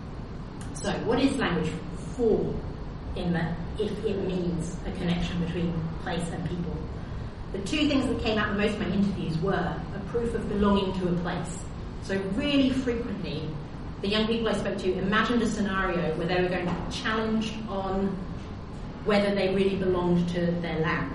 So what is language for in that if it means a connection between place and people? The two things that came out in most of my interviews were a proof of belonging to a place. So really frequently, the young people I spoke to imagined a scenario where they were going to be challenged on whether they really belonged to their land.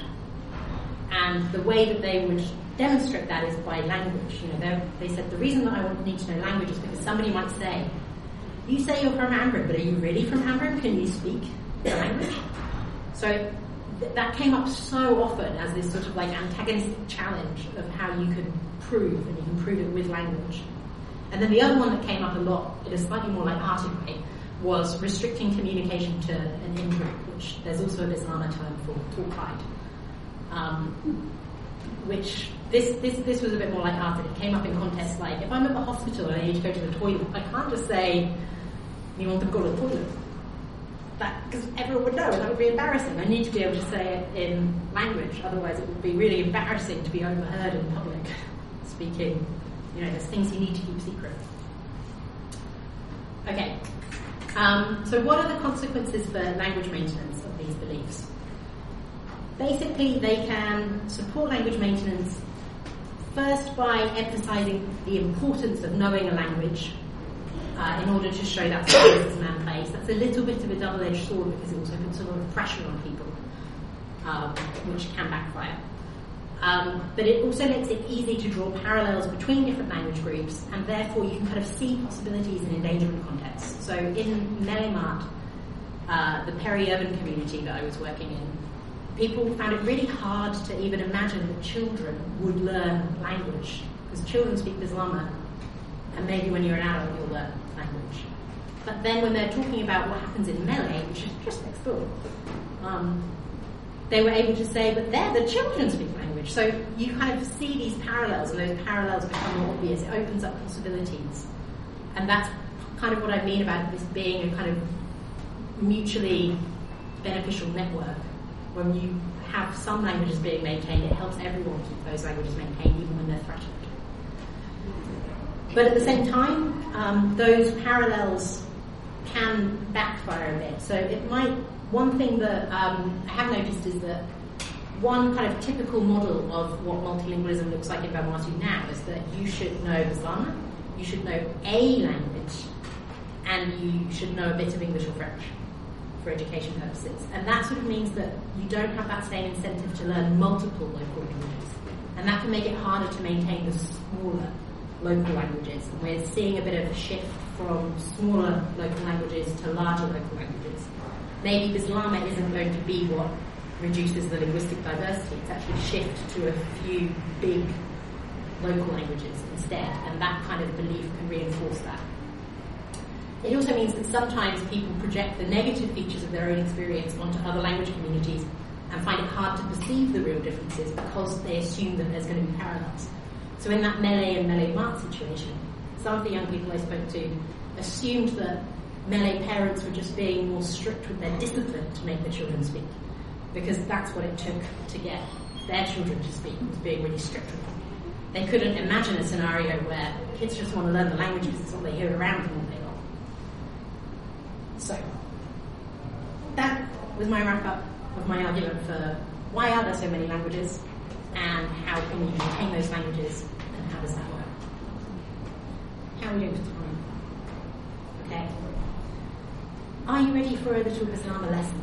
And the way that they would demonstrate that is by language. You know, they said the reason that I want need to know language is because somebody might say, you say you're from Ambrym, but are you really from Ambrym? Can you speak the language? So th- that came up so often as this sort of like antagonistic challenge of how you could prove, and you can prove it with language. And then the other one that came up a lot, in a slightly more light-hearted way, was restricting communication to an in-group, which there's also a Bislama term for, talk-hide. Um, which, this, this this was a bit more light-hearted. It came up in contexts like, if I'm at the hospital and I need to go to the toilet, I can't just say, you want to go to the toilet? That, because everyone would know, and that would be embarrassing. I need to be able to say it in language, otherwise it would be really embarrassing to be overheard in public speaking. You know, there's things you need to keep secret. Okay. Um, so what are the consequences for language maintenance of these beliefs? Basically, they can support language maintenance first by emphasizing the importance of knowing a language uh, in order to show that space as man place. That's a little bit of a double-edged sword because it also puts a lot of pressure on people, um, which can backfire. Um, but it also makes it easy to draw parallels between different language groups, and therefore you can kind of see possibilities in endangerment contexts. So in Melemat, uh, the peri-urban community that I was working in, people found it really hard to even imagine that children would learn language, because children speak Bislama, and maybe when you're an adult you'll learn language. But then when they're talking about what happens in Mele, which is just next door, um, they were able to say, but there, the children speak language. So you kind of see these parallels, and those parallels become more obvious. It opens up possibilities. And that's kind of what I mean about this being a kind of mutually beneficial network. When you have some languages being maintained, it helps everyone keep those languages maintained, even when they're threatened. But at the same time, um, those parallels can backfire a bit. So it might... One thing that um, I have noticed is that one kind of typical model of what multilingualism looks like in Vanuatu now is that you should know Bislama, you should know a language, and you should know a bit of English or French for education purposes. And that sort of means that you don't have that same incentive to learn multiple local languages. And that can make it harder to maintain the smaller local languages. And we're seeing a bit of a shift from smaller local languages to larger local languages. Maybe Bislama isn't going to be what reduces the linguistic diversity. It's actually shift to a few big local languages instead, and that kind of belief can reinforce that. It also means that sometimes people project the negative features of their own experience onto other language communities and find it hard to perceive the real differences because they assume that there's going to be parallels. So in that Malay and Malay Mat situation, some of the young people I spoke to assumed that Malay parents were just being more strict with their discipline to make their children speak, because that's what it took to get their children to speak, was being really strict with them. They couldn't imagine a scenario where kids just want to learn the languages, it's all they hear around them all day long. So, that was my wrap-up of my argument for why are there so many languages, and how can we maintain those languages, and how does that work? How are we doing with time? Okay. Are you ready for a little Bislama lesson?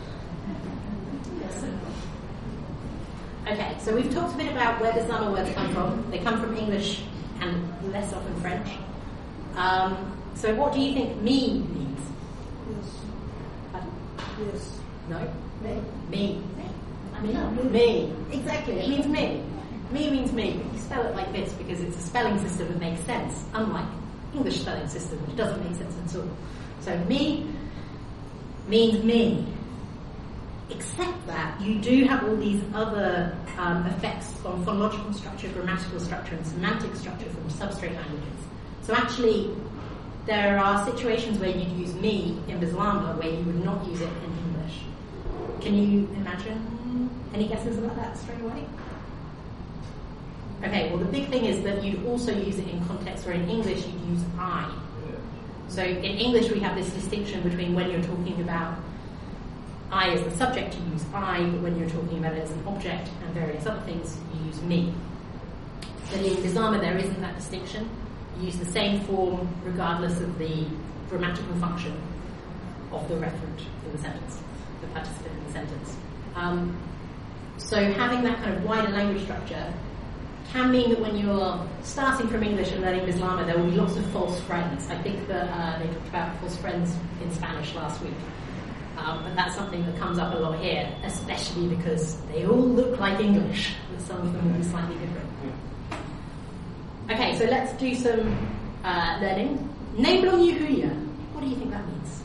Yes. Okay, so we've talked a bit about where Bislama words come from. They come from English and less often French. Um, so what do you think me means? Yes. Pardon? Yes. No? Me. Me. Me. Me. Me. Exactly, it means me. Me means me. You spell it like this because it's a spelling system that makes sense, unlike English spelling system, which doesn't make sense at all. So me means me. Except that you do have all these other um, effects on phonological structure, grammatical structure, and semantic structure from substrate languages. So actually, there are situations where you'd use me in Bislama where you would not use it in English. Can you imagine any guesses about that straight away? Okay, well the big thing is that you'd also use it in contexts where in English you'd use I. So in English we have this distinction between when you're talking about I as the subject, you use I, but when you're talking about it as an object and various other things, you use me. But in Bislama there isn't that distinction. You use the same form regardless of the grammatical function of the referent in the sentence, the participant in the sentence. Um, so having that kind of wider language structure can mean that when you're starting from English and learning Bislama, there will be lots of false friends. I think that uh, they talked about false friends in Spanish last week. Um, but that's something that comes up a lot here, especially because they all look like English, but some of them will be slightly different. Okay, so let's do some uh, learning. Ne belong you huya. What do you think that means?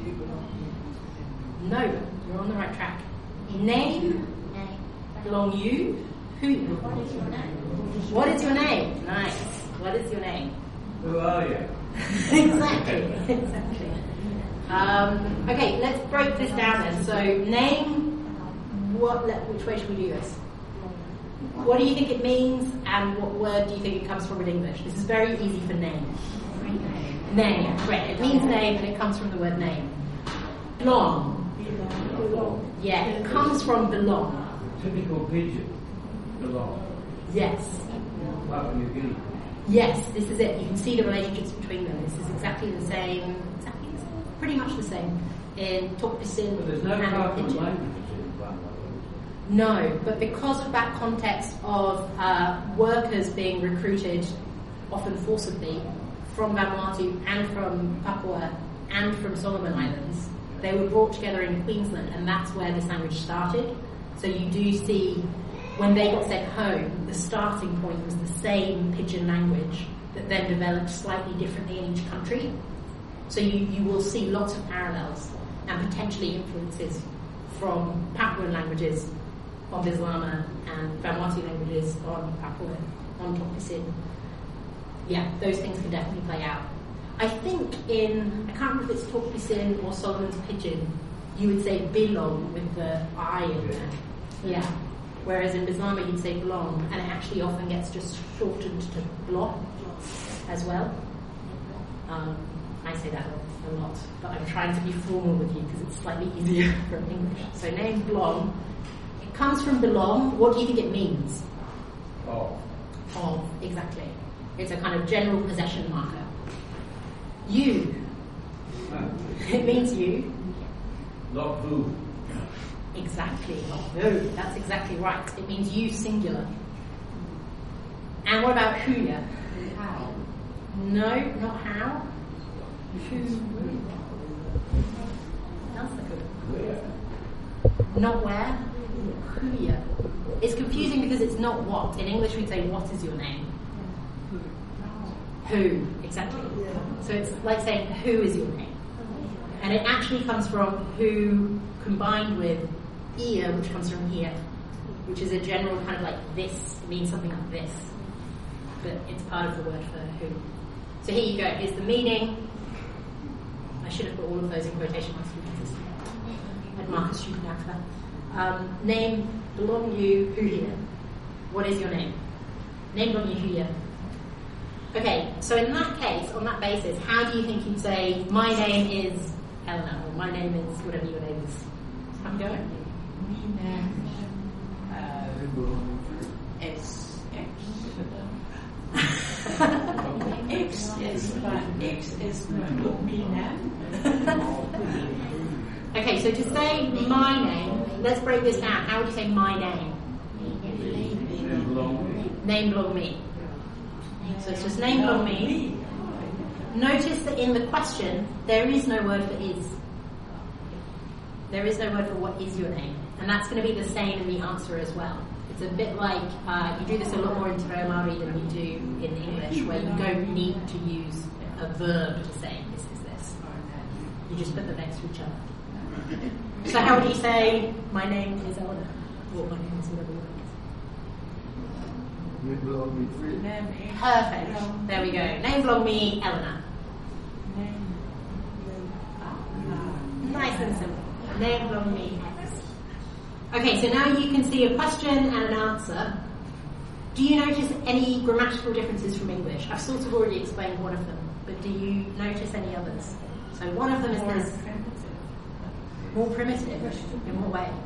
No, you're on the right track. Name belong you huya. What is your name? What is your name? Nice. What is your name? Who are you? Exactly. Exactly. Um, okay, let's break this down then. So, name. What? Let, which way should we do this? What do you think it means, and what word do you think it comes from in English? This is very easy for name. Name, correct. It means name, and it comes from the word name. Belong. Belong. Yeah, it comes from belong. Typical pigeon. Belong. Yes. Papua New Guinea. Yes, this is it. You can see the relationships between them. This is exactly the same, exactly the same, pretty much the same in Tok Pisin But there's no and Papuan Pidgin. languages in Vanuatu. No, but because of that context of uh, workers being recruited, often forcibly, from Vanuatu and from Papua and from Solomon Islands, they were brought together in Queensland, and that's where this language started. So you do see, when they got sent home, the starting point was the same Pidgin language that then developed slightly differently in each country. So you, you will see lots of parallels and potentially influences from Papuan languages on Bislama and Vanuatu languages on Papua, on Tok Pisin. Yeah, those things can definitely play out. I think in, I can't remember if it's Tok Pisin or Solomon's Pidgin, you would say bilong with the I in there. Yeah. Whereas in Bislama you'd say blong, and it actually often gets just shortened to blot as well. Um, I say that a lot, but I'm trying to be formal with you because it's slightly easier from English. So name blong. It comes from belong. What do you think it means? Oh. Of, exactly. It's a kind of general possession marker. You. It means you. Lok Vu. Exactly. No, that's exactly right. It means you singular. And what about huya? How? No, not how. Who? That's a good one. Where? Not where. Huya. It's confusing because it's not what. In English we'd say, what is your name? Who, exactly. So it's like saying, who is your name? And it actually comes from who combined with ear, which comes from here, which is a general kind of like this. It means something like this. But it's part of the word for who. So here you go. Here's the meaning. I should have put all of those in quotation marks because I had Marcus shooting out for that. Um, name, belong you, who here? What is your name? Name, belong you, who here? Okay, so in that case, on that basis, how do you think you'd say, my name is Eleanor, or my name is whatever your name is? I'm going. X, X. X is X is Mina. Okay, so to say my name, let's break this down. How would you say my name? Name, belong me. So it's just name, belong me. Notice that in the question, there is no word for is. There is no word for what is your name. And that's going to be the same in the answer as well. It's a bit like, uh, you do this a lot more in Te Reo Māori than we do in English, where you don't need to use a verb to say this is this. You just put them next to each other. So how would you say, my name is Eleanor? Or my name is whatever your name is? Perfect. There we go. Name, belong me, Eleanor. Nice and simple. Name, belong me, X. Okay, so now you can see a question and an answer. Do you notice any grammatical differences from English? I've sort of already explained one of them, but do you notice any others? So one of them is this. More primitive. In what way?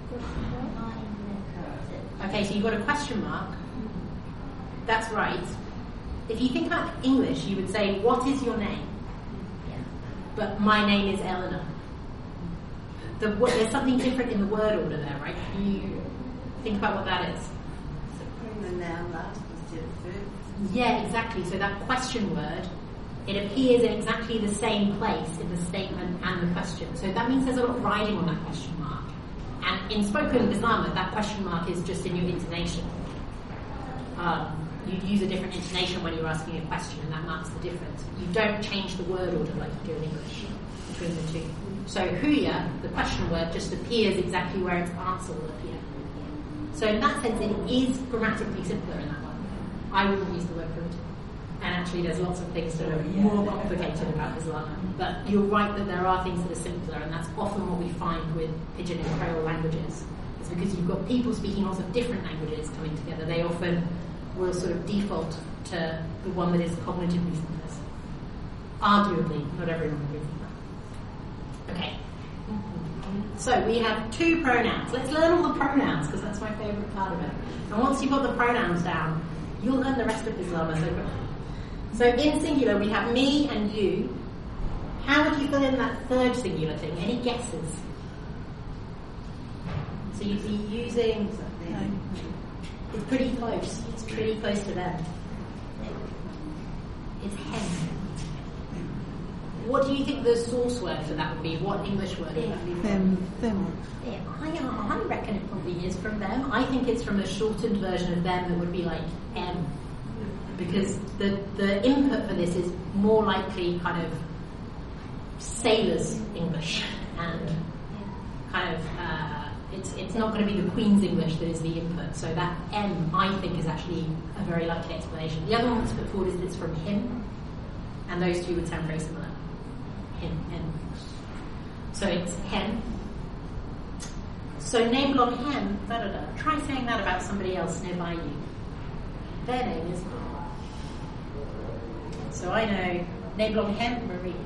Okay, so you've got a question mark. That's right. If you think about English, you would say, what is your name? But my name is Eleanor. The, there's something different in the word order there, right? Can you think about what that is? Yeah, exactly. So that question word, it appears in exactly the same place in the statement and the question. So that means there's a lot riding on that question mark. And in spoken Islamic, that question mark is just in your intonation. Um, you'd use a different intonation when you're asking a question, and that marks the difference. You don't change the word order like you do in English between the two. So huya, the question word, just appears exactly where its answer will appear. So in that sense, it is grammatically simpler in that one. I wouldn't use the word primitive. And actually there's lots of things that are more complicated about Islam. But you're right that there are things that are simpler, and that's often what we find with Pidgin and Creole languages. It's because you've got people speaking lots of different languages coming together. They often will sort of default to the one that is cognitively simplest. Arguably, not everyone agrees with that. Okay. So we have two pronouns. Let's learn all the pronouns, because that's my favourite part of it. And once you've got the pronouns down, you'll learn the rest of Islam as I go. So in singular, we have me and you. How would you fill in that third singular thing? Any guesses? So you'd be using... It's pretty close. It's pretty close to them. It's hen. What do you think the source word for that would be? What English word would that be? Them, them. Yeah, I, I reckon it probably is from them. I think it's from a shortened version of them that would be like M. Because the, the input for this is more likely kind of sailors' English, and kind of uh, it's it's not going to be the Queen's English that is the input. So that M, I think, is actually a very likely explanation. The other one that's put forward is it's from him, and those two would sound very similar. Him, him. So it's hem. So name, belong, hem, da da da. Try saying that about somebody else nearby you. Their name is. So I know name, belong, hem, Marie.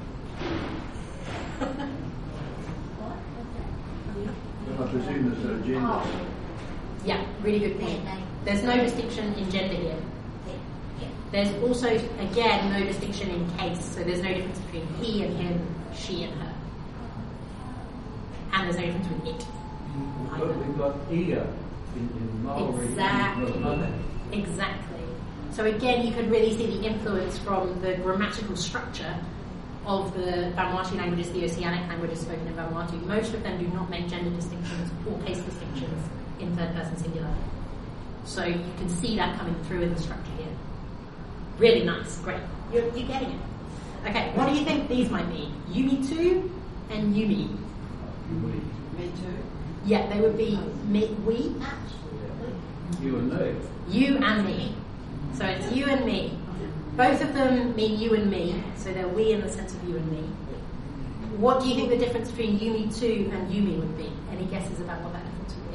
I presume there's a gender. Oh. Yeah, really good point. There's no distinction in gender here. There's also, again, no distinction in case, so there's no difference between he and him, she and her. And there's no difference with it. But we've got ear in, in Maori. Exactly. Exactly. So again, you could really see the influence from the grammatical structure of the Vanuatu languages, the Oceanic languages spoken in Vanuatu. Most of them do not make gender distinctions or case distinctions in third person singular. So you can see that coming through in the structure here. Really nice, great. You're, you're getting it. Okay, what do you think these might be? Yumi two and Yumi. Me too. Yeah, they would be me, we, You and me. you and me. So it's you and me. Both of them mean you and me, so they're we in the sense of you and me. What do you think the difference between Yumi two and Yumi would be? Any guesses about what that difference would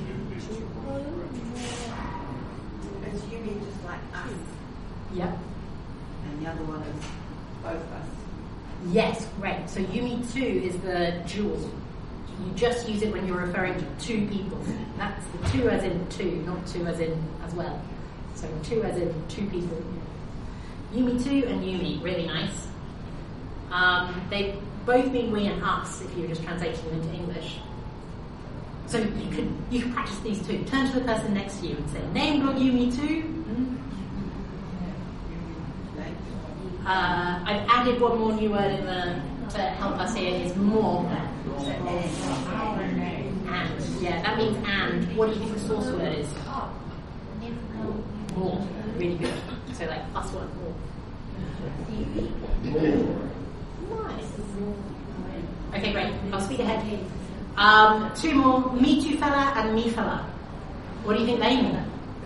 be? Is Yumi just like us? Yep. And the other one is both of us. Yes, great. So Yumi two is the dual. You just use it when you're referring to two people. That's the two as in two, not two as in as well. So two as in two people. Yumi two and Yumi, really nice. Um, they both mean we and us if you were just translating them into English. So you could you could practice these two. Turn to the person next to you and say, name blog Yumi two. Uh, I've added one more new word in the to help us here is more. So, and yeah, that means and. What do you think the source word is? More. Really good. So like plus one more. Nice. Okay, great. I'll speak ahead. Um, two more. Me too fella and me fella. What do you think they mean?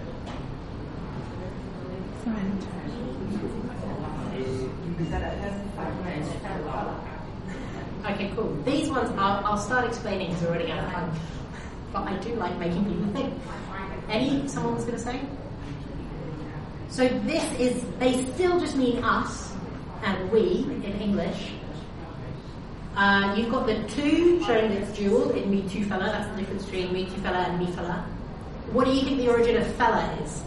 Okay, cool. These ones, I'll, I'll start explaining because we're running out of time. But I do like making people think. Any, someone was going to say? So this is, they still just mean us and we in English. Uh, you've got the two showing that it's dual in me too fella. That's the difference between me too fella and me fella. What do you think the origin of fella is?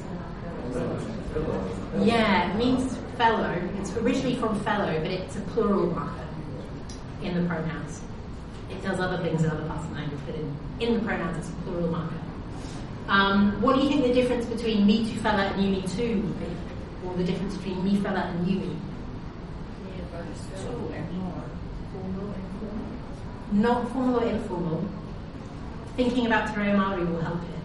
Yeah, it means fellow. It's originally from fellow, but it's a plural marker in the pronouns. It does other things in other parts of the language, but in, in the pronouns it's a plural marker. Um, what do you think the difference between me too fella and Yumi two would be? Or the difference between me fella and Yumi? Not formal or informal. Thinking about Te Reo Māori will help here.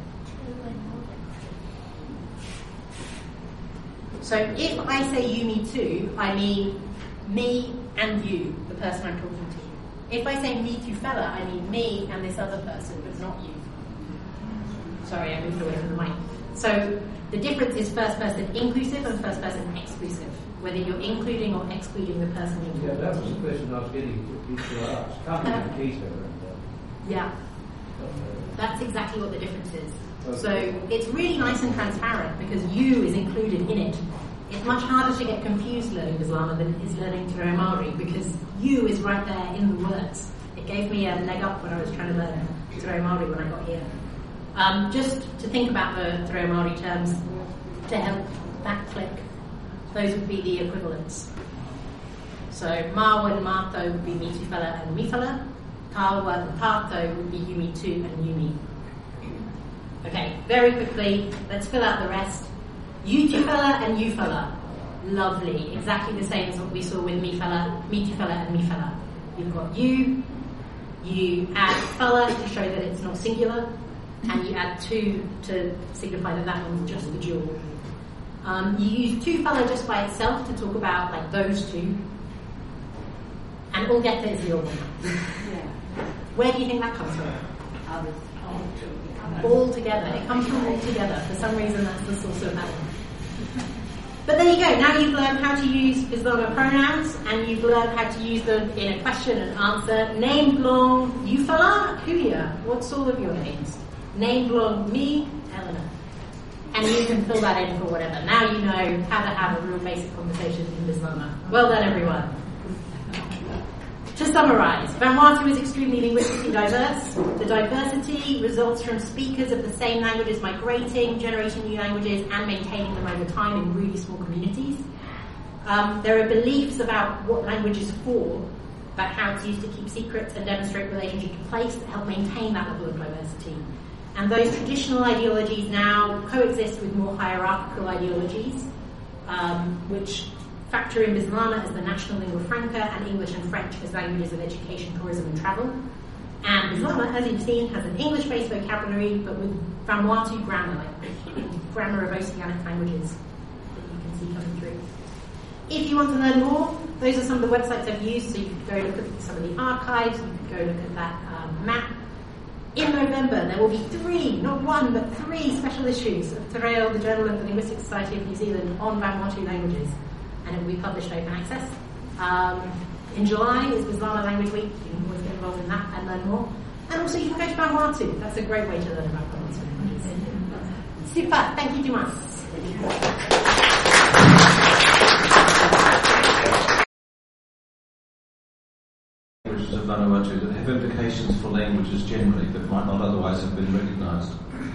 So if I say Yumi two, I mean me and you, the person I'm talking to. If I say me too fella, I mean me and this other person, but not you. Sorry, I moved away from the mic. So the difference is first person inclusive and first person exclusive, whether you're including or excluding the person you're talking Yeah, that was to. the question I was getting to. to ask. Can't Uh, be Keita and Yeah, that's exactly what the difference is. So it's really nice and transparent because you is included in it. It's much harder to get confused learning Bislama than it is learning Te Reo Māori because you is right there in the words. It gave me a leg up when I was trying to learn Te Reo Māori when I got here. Um, just to think about the Te Reo Māori terms to help that click, those would be the equivalents. So Mawa and Mato would be me too fella and me fella. Kawa and Pato would be Yumi two and Yumi. Okay, very quickly, let's fill out the rest. You two fella and you fella. Lovely. Exactly the same as what we saw with me fella, me two fella and me fella. You've got you, you add fella to show that it's not singular, and you add two to signify that that one's just the dual. Um, you use two fella just by itself to talk about like those two. And all get is the old one. Yeah. Where do you think that comes from? Others. All together. It comes from all together. For some reason, that's the source of that. But there you go. Now you've learned how to use Bislama pronouns, and you've learned how to use them in a question and answer. Name belong you fella, Huya. What's all of your names? Name belong me, Eleanor. And you can fill that in for whatever. Now you know how to have a real basic conversation in Bislama. Well done, everyone. To summarise, Vanuatu is extremely linguistically diverse. The diversity results from speakers of the same languages migrating, generating new languages, and maintaining them over time in really small communities. Um, there are beliefs about what language is for, about how it's used to keep secrets and demonstrate relationship to place that help maintain that level of diversity. And those traditional ideologies now coexist with more hierarchical ideologies, um, which factor in Bislama as the national lingua franca and English and French as languages of education, tourism and travel. And Bislama, as you've seen, has an English-based vocabulary, but with Vanuatu grammar, like grammar of oceanic languages that you can see coming through. If you want to learn more, those are some of the websites I've used, so you could go look at some of the archives, you could go look at that um, map. In November, there will be three, not one, but three special issues of Te Reo, the Journal of the Linguistic Society of New Zealand, on Vanuatu languages, and it will be published open access. Um, in July is Bislama Language Week. You can always get involved in that and learn more. And also you can go to Vanuatu. That's a great way to learn about Vanuatu languages. Super, thank you, Dumas. Languages of Vanuatu that have implications for languages generally that might not otherwise have been recognised.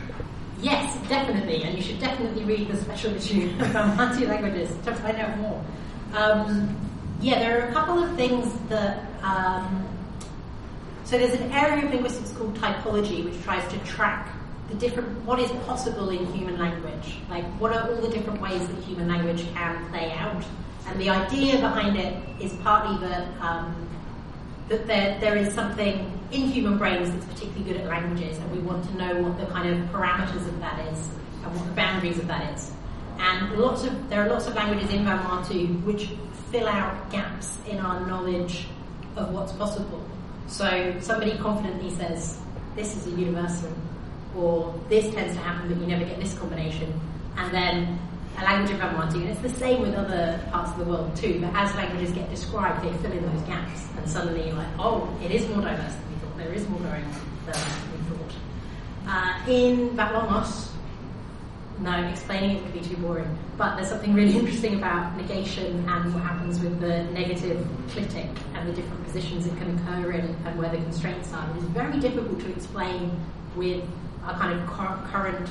Yes, definitely, and you should definitely read the special issue of Vanuatu languages to find out more. Um, yeah, there are a couple of things that... Um, so there's an area of linguistics called typology, which tries to track the different, what is possible in human language. Like, what are all the different ways that human language can play out? And the idea behind it is partly that um, that there, there is something in human brains that's particularly good at languages, and we want to know what the kind of parameters of that is and what the boundaries of that is. And lots of there are lots of languages in Vanuatu which fill out gaps in our knowledge of what's possible. So somebody confidently says, this is a universal, or this tends to happen but you never get this combination, and then a language of Vanuatu, and it's the same with other parts of the world too, but as languages get described, they fill in those gaps, and suddenly you're like, oh, it is more diverse than we thought, there is more going on than we thought. Uh, in Batlongos, no, explaining it would be too boring, but there's something really interesting about negation and what happens with the negative clitic and the different positions it can occur in and where the constraints are. It is very difficult to explain with a kind of current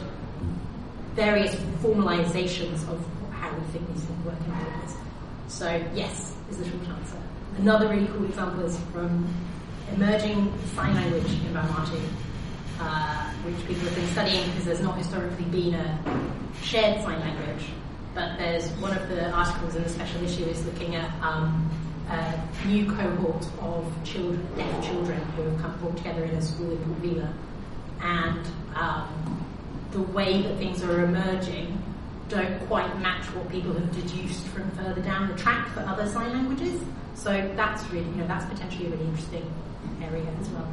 various formalizations of how we think these things work in languages. So yes, is the short answer. Another really cool example is from emerging sign language in Vanuatu, uh, which people have been studying because there's not historically been a shared sign language. But there's one of the articles in the special issue is looking at um, a new cohort of children, deaf children who have come brought together in a school in Port Vila, and um, the way that things are emerging don't quite match what people have deduced from further down the track for other sign languages. So that's really, you know, that's potentially a really interesting area as well.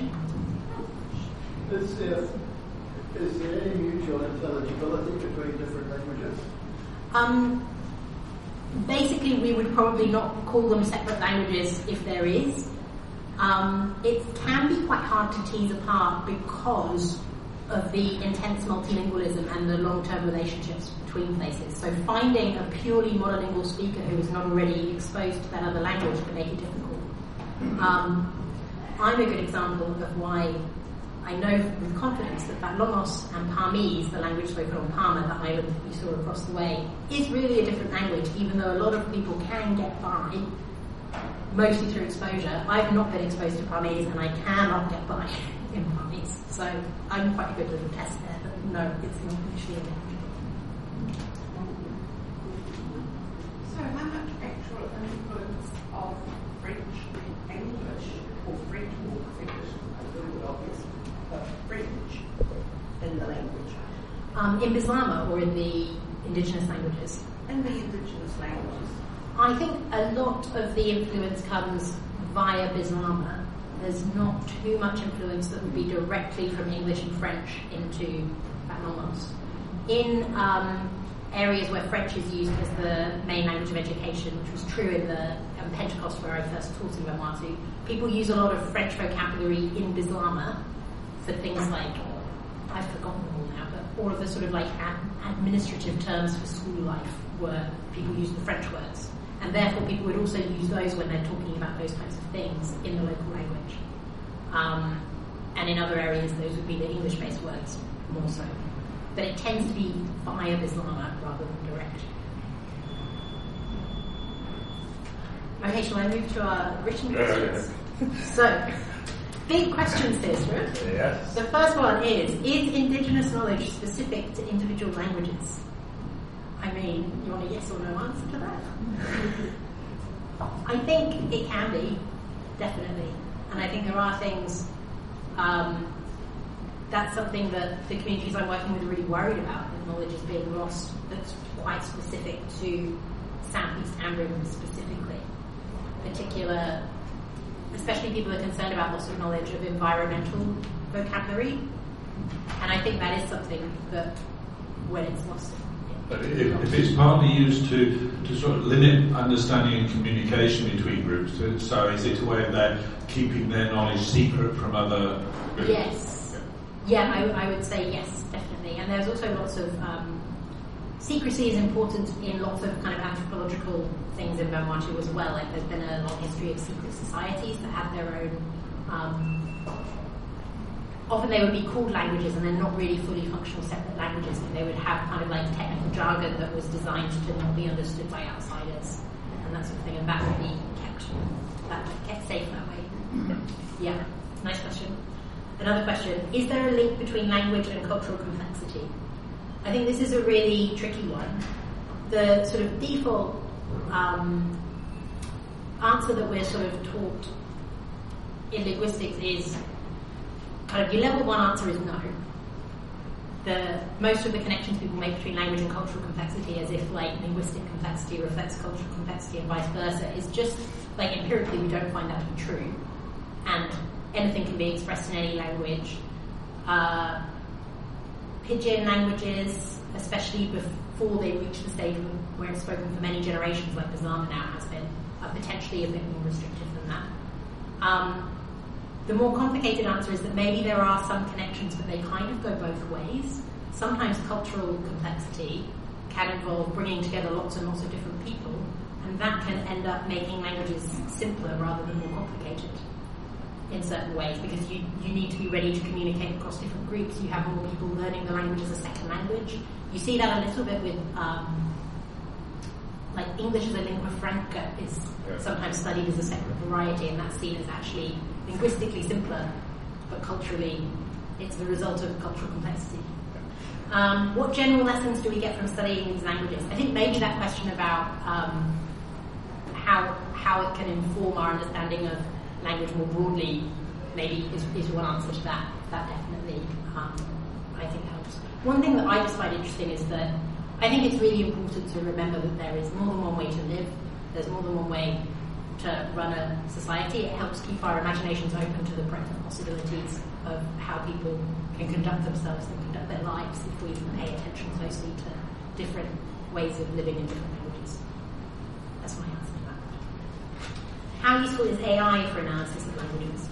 Is there, is there any mutual intelligibility between different languages? Um, basically, we would probably not call them separate languages if there is. Um, it can be quite hard to tease apart because of the intense multilingualism and the long-term relationships between places. So finding a purely monolingual speaker who is not already exposed to that other language can make it difficult. Um, I'm a good example of why I know with confidence that Batlongos and Parmese, the language spoken on Palma, the island that you saw across the way, is really a different language, even though a lot of people can get by, mostly through exposure. I've not been exposed to Parmese and I cannot get by in Parmese. So I'm quite a good little test there, but no, it's not actually a language. So how much actual influence of French and English, or French or English, a little bit obvious, but French in the language? Um, in Bislama or in the indigenous languages? In the indigenous languages. I think a lot of the influence comes via Bislama. There's not too much influence that would be directly from English and French into Batlongos. In um, areas where French is used as the main language of education, which was true in the um, Pentecost where I first taught in Vanuatu, people use a lot of French vocabulary in Bislama for things like, I've forgotten them all now, but all of the sort of like ad- administrative terms for school life where people use the French words. And therefore people would also use those when they're talking about those types of things in the local language. Um, and in other areas those would be the English-based words more so. But it tends to be via Bislama rather than direct. Okay, shall I move to our written questions? So, Big questions here, Stuart. Yes. The first one is, is Indigenous knowledge specific to individual languages? I mean, you want a yes or no answer to that? I think it can be, definitely. And I think there are things, um, that's something that the communities I'm working with are really worried about, that knowledge is being lost that's quite specific to Southeast Ambrym specifically. Particular, especially people are concerned about loss of knowledge of environmental vocabulary. And I think that is something that, when it's lost, But if, if it's partly used to, to sort of limit understanding and communication between groups, so is it a way of their keeping their knowledge secret from other groups? Yes. Yeah, I, I would say yes, definitely. And there's also lots of um, secrecy is important in lots of kind of anthropological things in Vanuatu as well. Like there's been a long history of secret societies that have their own. Um, often they would be called languages, and they're not really fully functional separate languages, but they would have kind of like technical jargon that was designed to not be understood by outsiders and that sort of thing. And that would be kept that kept safe that way. Yeah, nice question. Another question, is there a link between language and cultural complexity? I think this is a really tricky one. The sort of default um, answer that we're sort of taught in linguistics is kind of your level one answer is no. The most of the connections people make between language and cultural complexity, as if like linguistic complexity reflects cultural complexity and vice versa, is just like empirically we don't find that to be true. And anything can be expressed in any language. Uh, Pidgin languages, especially before they reach the stage where it's spoken for many generations, like Bazama now has been, are potentially a bit more restrictive than that. Um, the more complicated answer is that maybe there are some connections, but they kind of go both ways. Sometimes cultural complexity can involve bringing together lots and lots of different people, and that can end up making languages simpler rather than more complicated in certain ways, because you, you need to be ready to communicate across different groups. You have more people learning the language as a second language. You see that a little bit with, um, like English as a lingua franca is yeah. sometimes studied as a separate variety, and that's seen as actually linguistically simpler, but culturally it's the result of cultural complexity. Um, what general lessons do we get from studying these languages? I think maybe that question about um, how how it can inform our understanding of language more broadly maybe is, is one answer to that. That definitely, um, I think, helps. One thing that I just find interesting is that I think it's really important to remember that there is more than one way to live. There's more than one way to run a society. It helps keep our imaginations open to the breadth of possibilities of how people can conduct themselves and conduct their lives if we pay attention closely to different ways of living in different languages. That's my answer to that. How useful is A I for analysis of languages?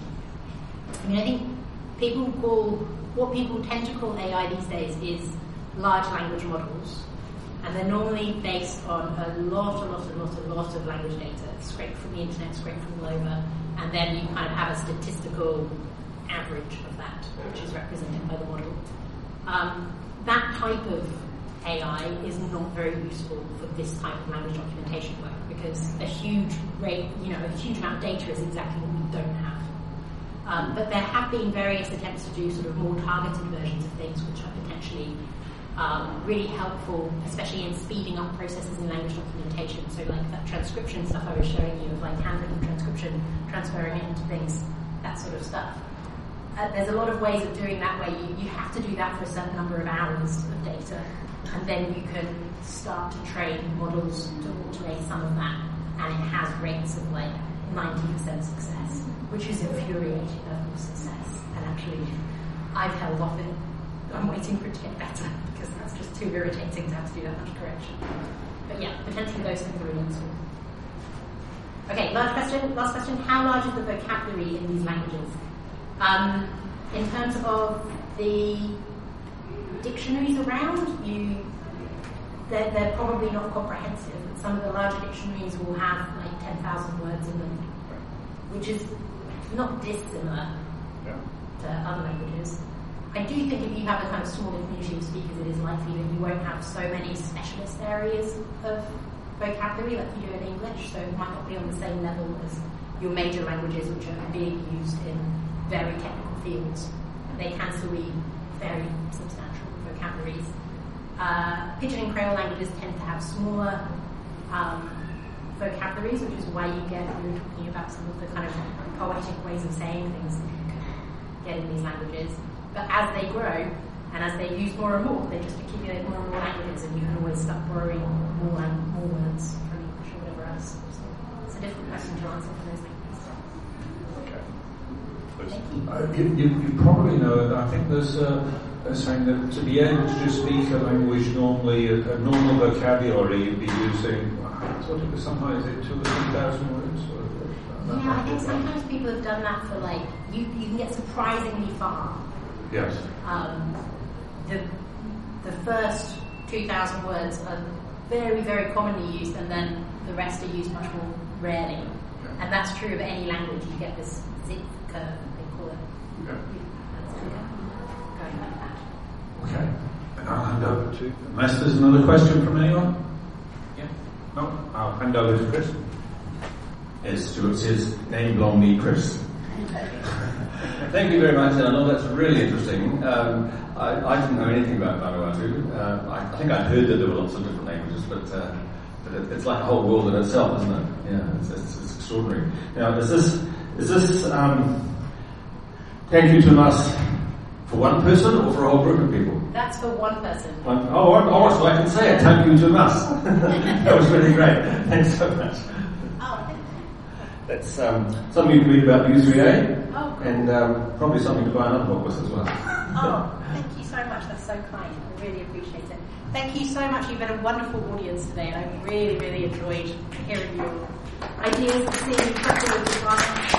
I mean, I think people call, what people tend to call A I these days is large language models. And they're normally based on a lot, a lot, a lot, a lot of language data, scraped from the internet, scraped from all over, and then you kind of have a statistical average of that, which is represented by the model. Um, that type of A I is not very useful for this type of language documentation work, because a huge rate, you know, a huge amount of data is exactly what we don't have. Um, but there have been various attempts to do sort of more targeted versions of things, which are potentially Um, really helpful, especially in speeding up processes in language documentation. So like that transcription stuff I was showing you of like handwritten transcription, transferring it into things, that sort of stuff. Uh, there's a lot of ways of doing that where you, you have to do that for a certain number of hours of data, and then you can start to train models to automate some of that, and it has rates of like ninety percent success, which is infuriating level of success. And actually, I've held off it. I'm waiting for it to get better, because that's just too irritating to have to do that much correction. But yeah, potentially those things are really useful. Okay, last question. Last question. How large is the vocabulary in these languages? Um, in terms of the dictionaries around, you, they're, they're probably not comprehensive. Some of the larger dictionaries will have like ten thousand words in them, which is not dissimilar Yeah. to other languages. I do think if you have a kind of smaller community of speakers, it is likely that you won't have so many specialist areas of vocabulary like you do in English, so it might not be on the same level as your major languages, which are being used in very technical fields. They can still be very substantial vocabularies. Uh, Pidgin and Creole languages tend to have smaller um, vocabularies, which is why you get, we were talking about some of the kind of poetic ways of saying things that you can get in these languages. But as they grow, and as they use more and more, they just accumulate more and more languages, and you can always start borrowing more and more words from English or whatever else. So it's a difficult question to answer for those languages. Uh, you, you, you probably know that I think there's uh, a saying that to be able to just speak a language normally, a, a normal vocabulary, you'd be using, I thought it was something, is it two or three thousand words? Or, uh, Yeah, I think sometimes people have done that for like, you, you can get surprisingly far. Yes. Um, the, the first two thousand words are very, very commonly used, and then the rest are used much more rarely. Yeah. And that's true of any language. You get this zip curve, they call it. Yeah. That's going like that. Okay. And I'll hand over to, unless there's another question from anyone? Yeah? No? I'll hand over to Chris. Yes, Stuart says, name belong me, Chris. Thank you very much, and I know that's really interesting. Um, I, I didn't know anything about Vanuatu. Uh, I, I think I'd heard that there were lots of different languages, but, uh, but it, it's like a whole world in itself, isn't it? Yeah, it's, it's, it's extraordinary. Now, is this is this um, thank you to us for one person or for a whole group of people? That's for one person. One, oh, oh, so I can say it. Thank you to us. That was really great. Thanks so much. Oh, thank you. That's um, something you can read about U three A, Oh, cool. and um, probably something to buy another book with as well. Oh, thank you so much. That's so kind. I really appreciate it. Thank you so much. You've been a wonderful audience today, and I really, really enjoyed hearing your ideas and seeing you couple with the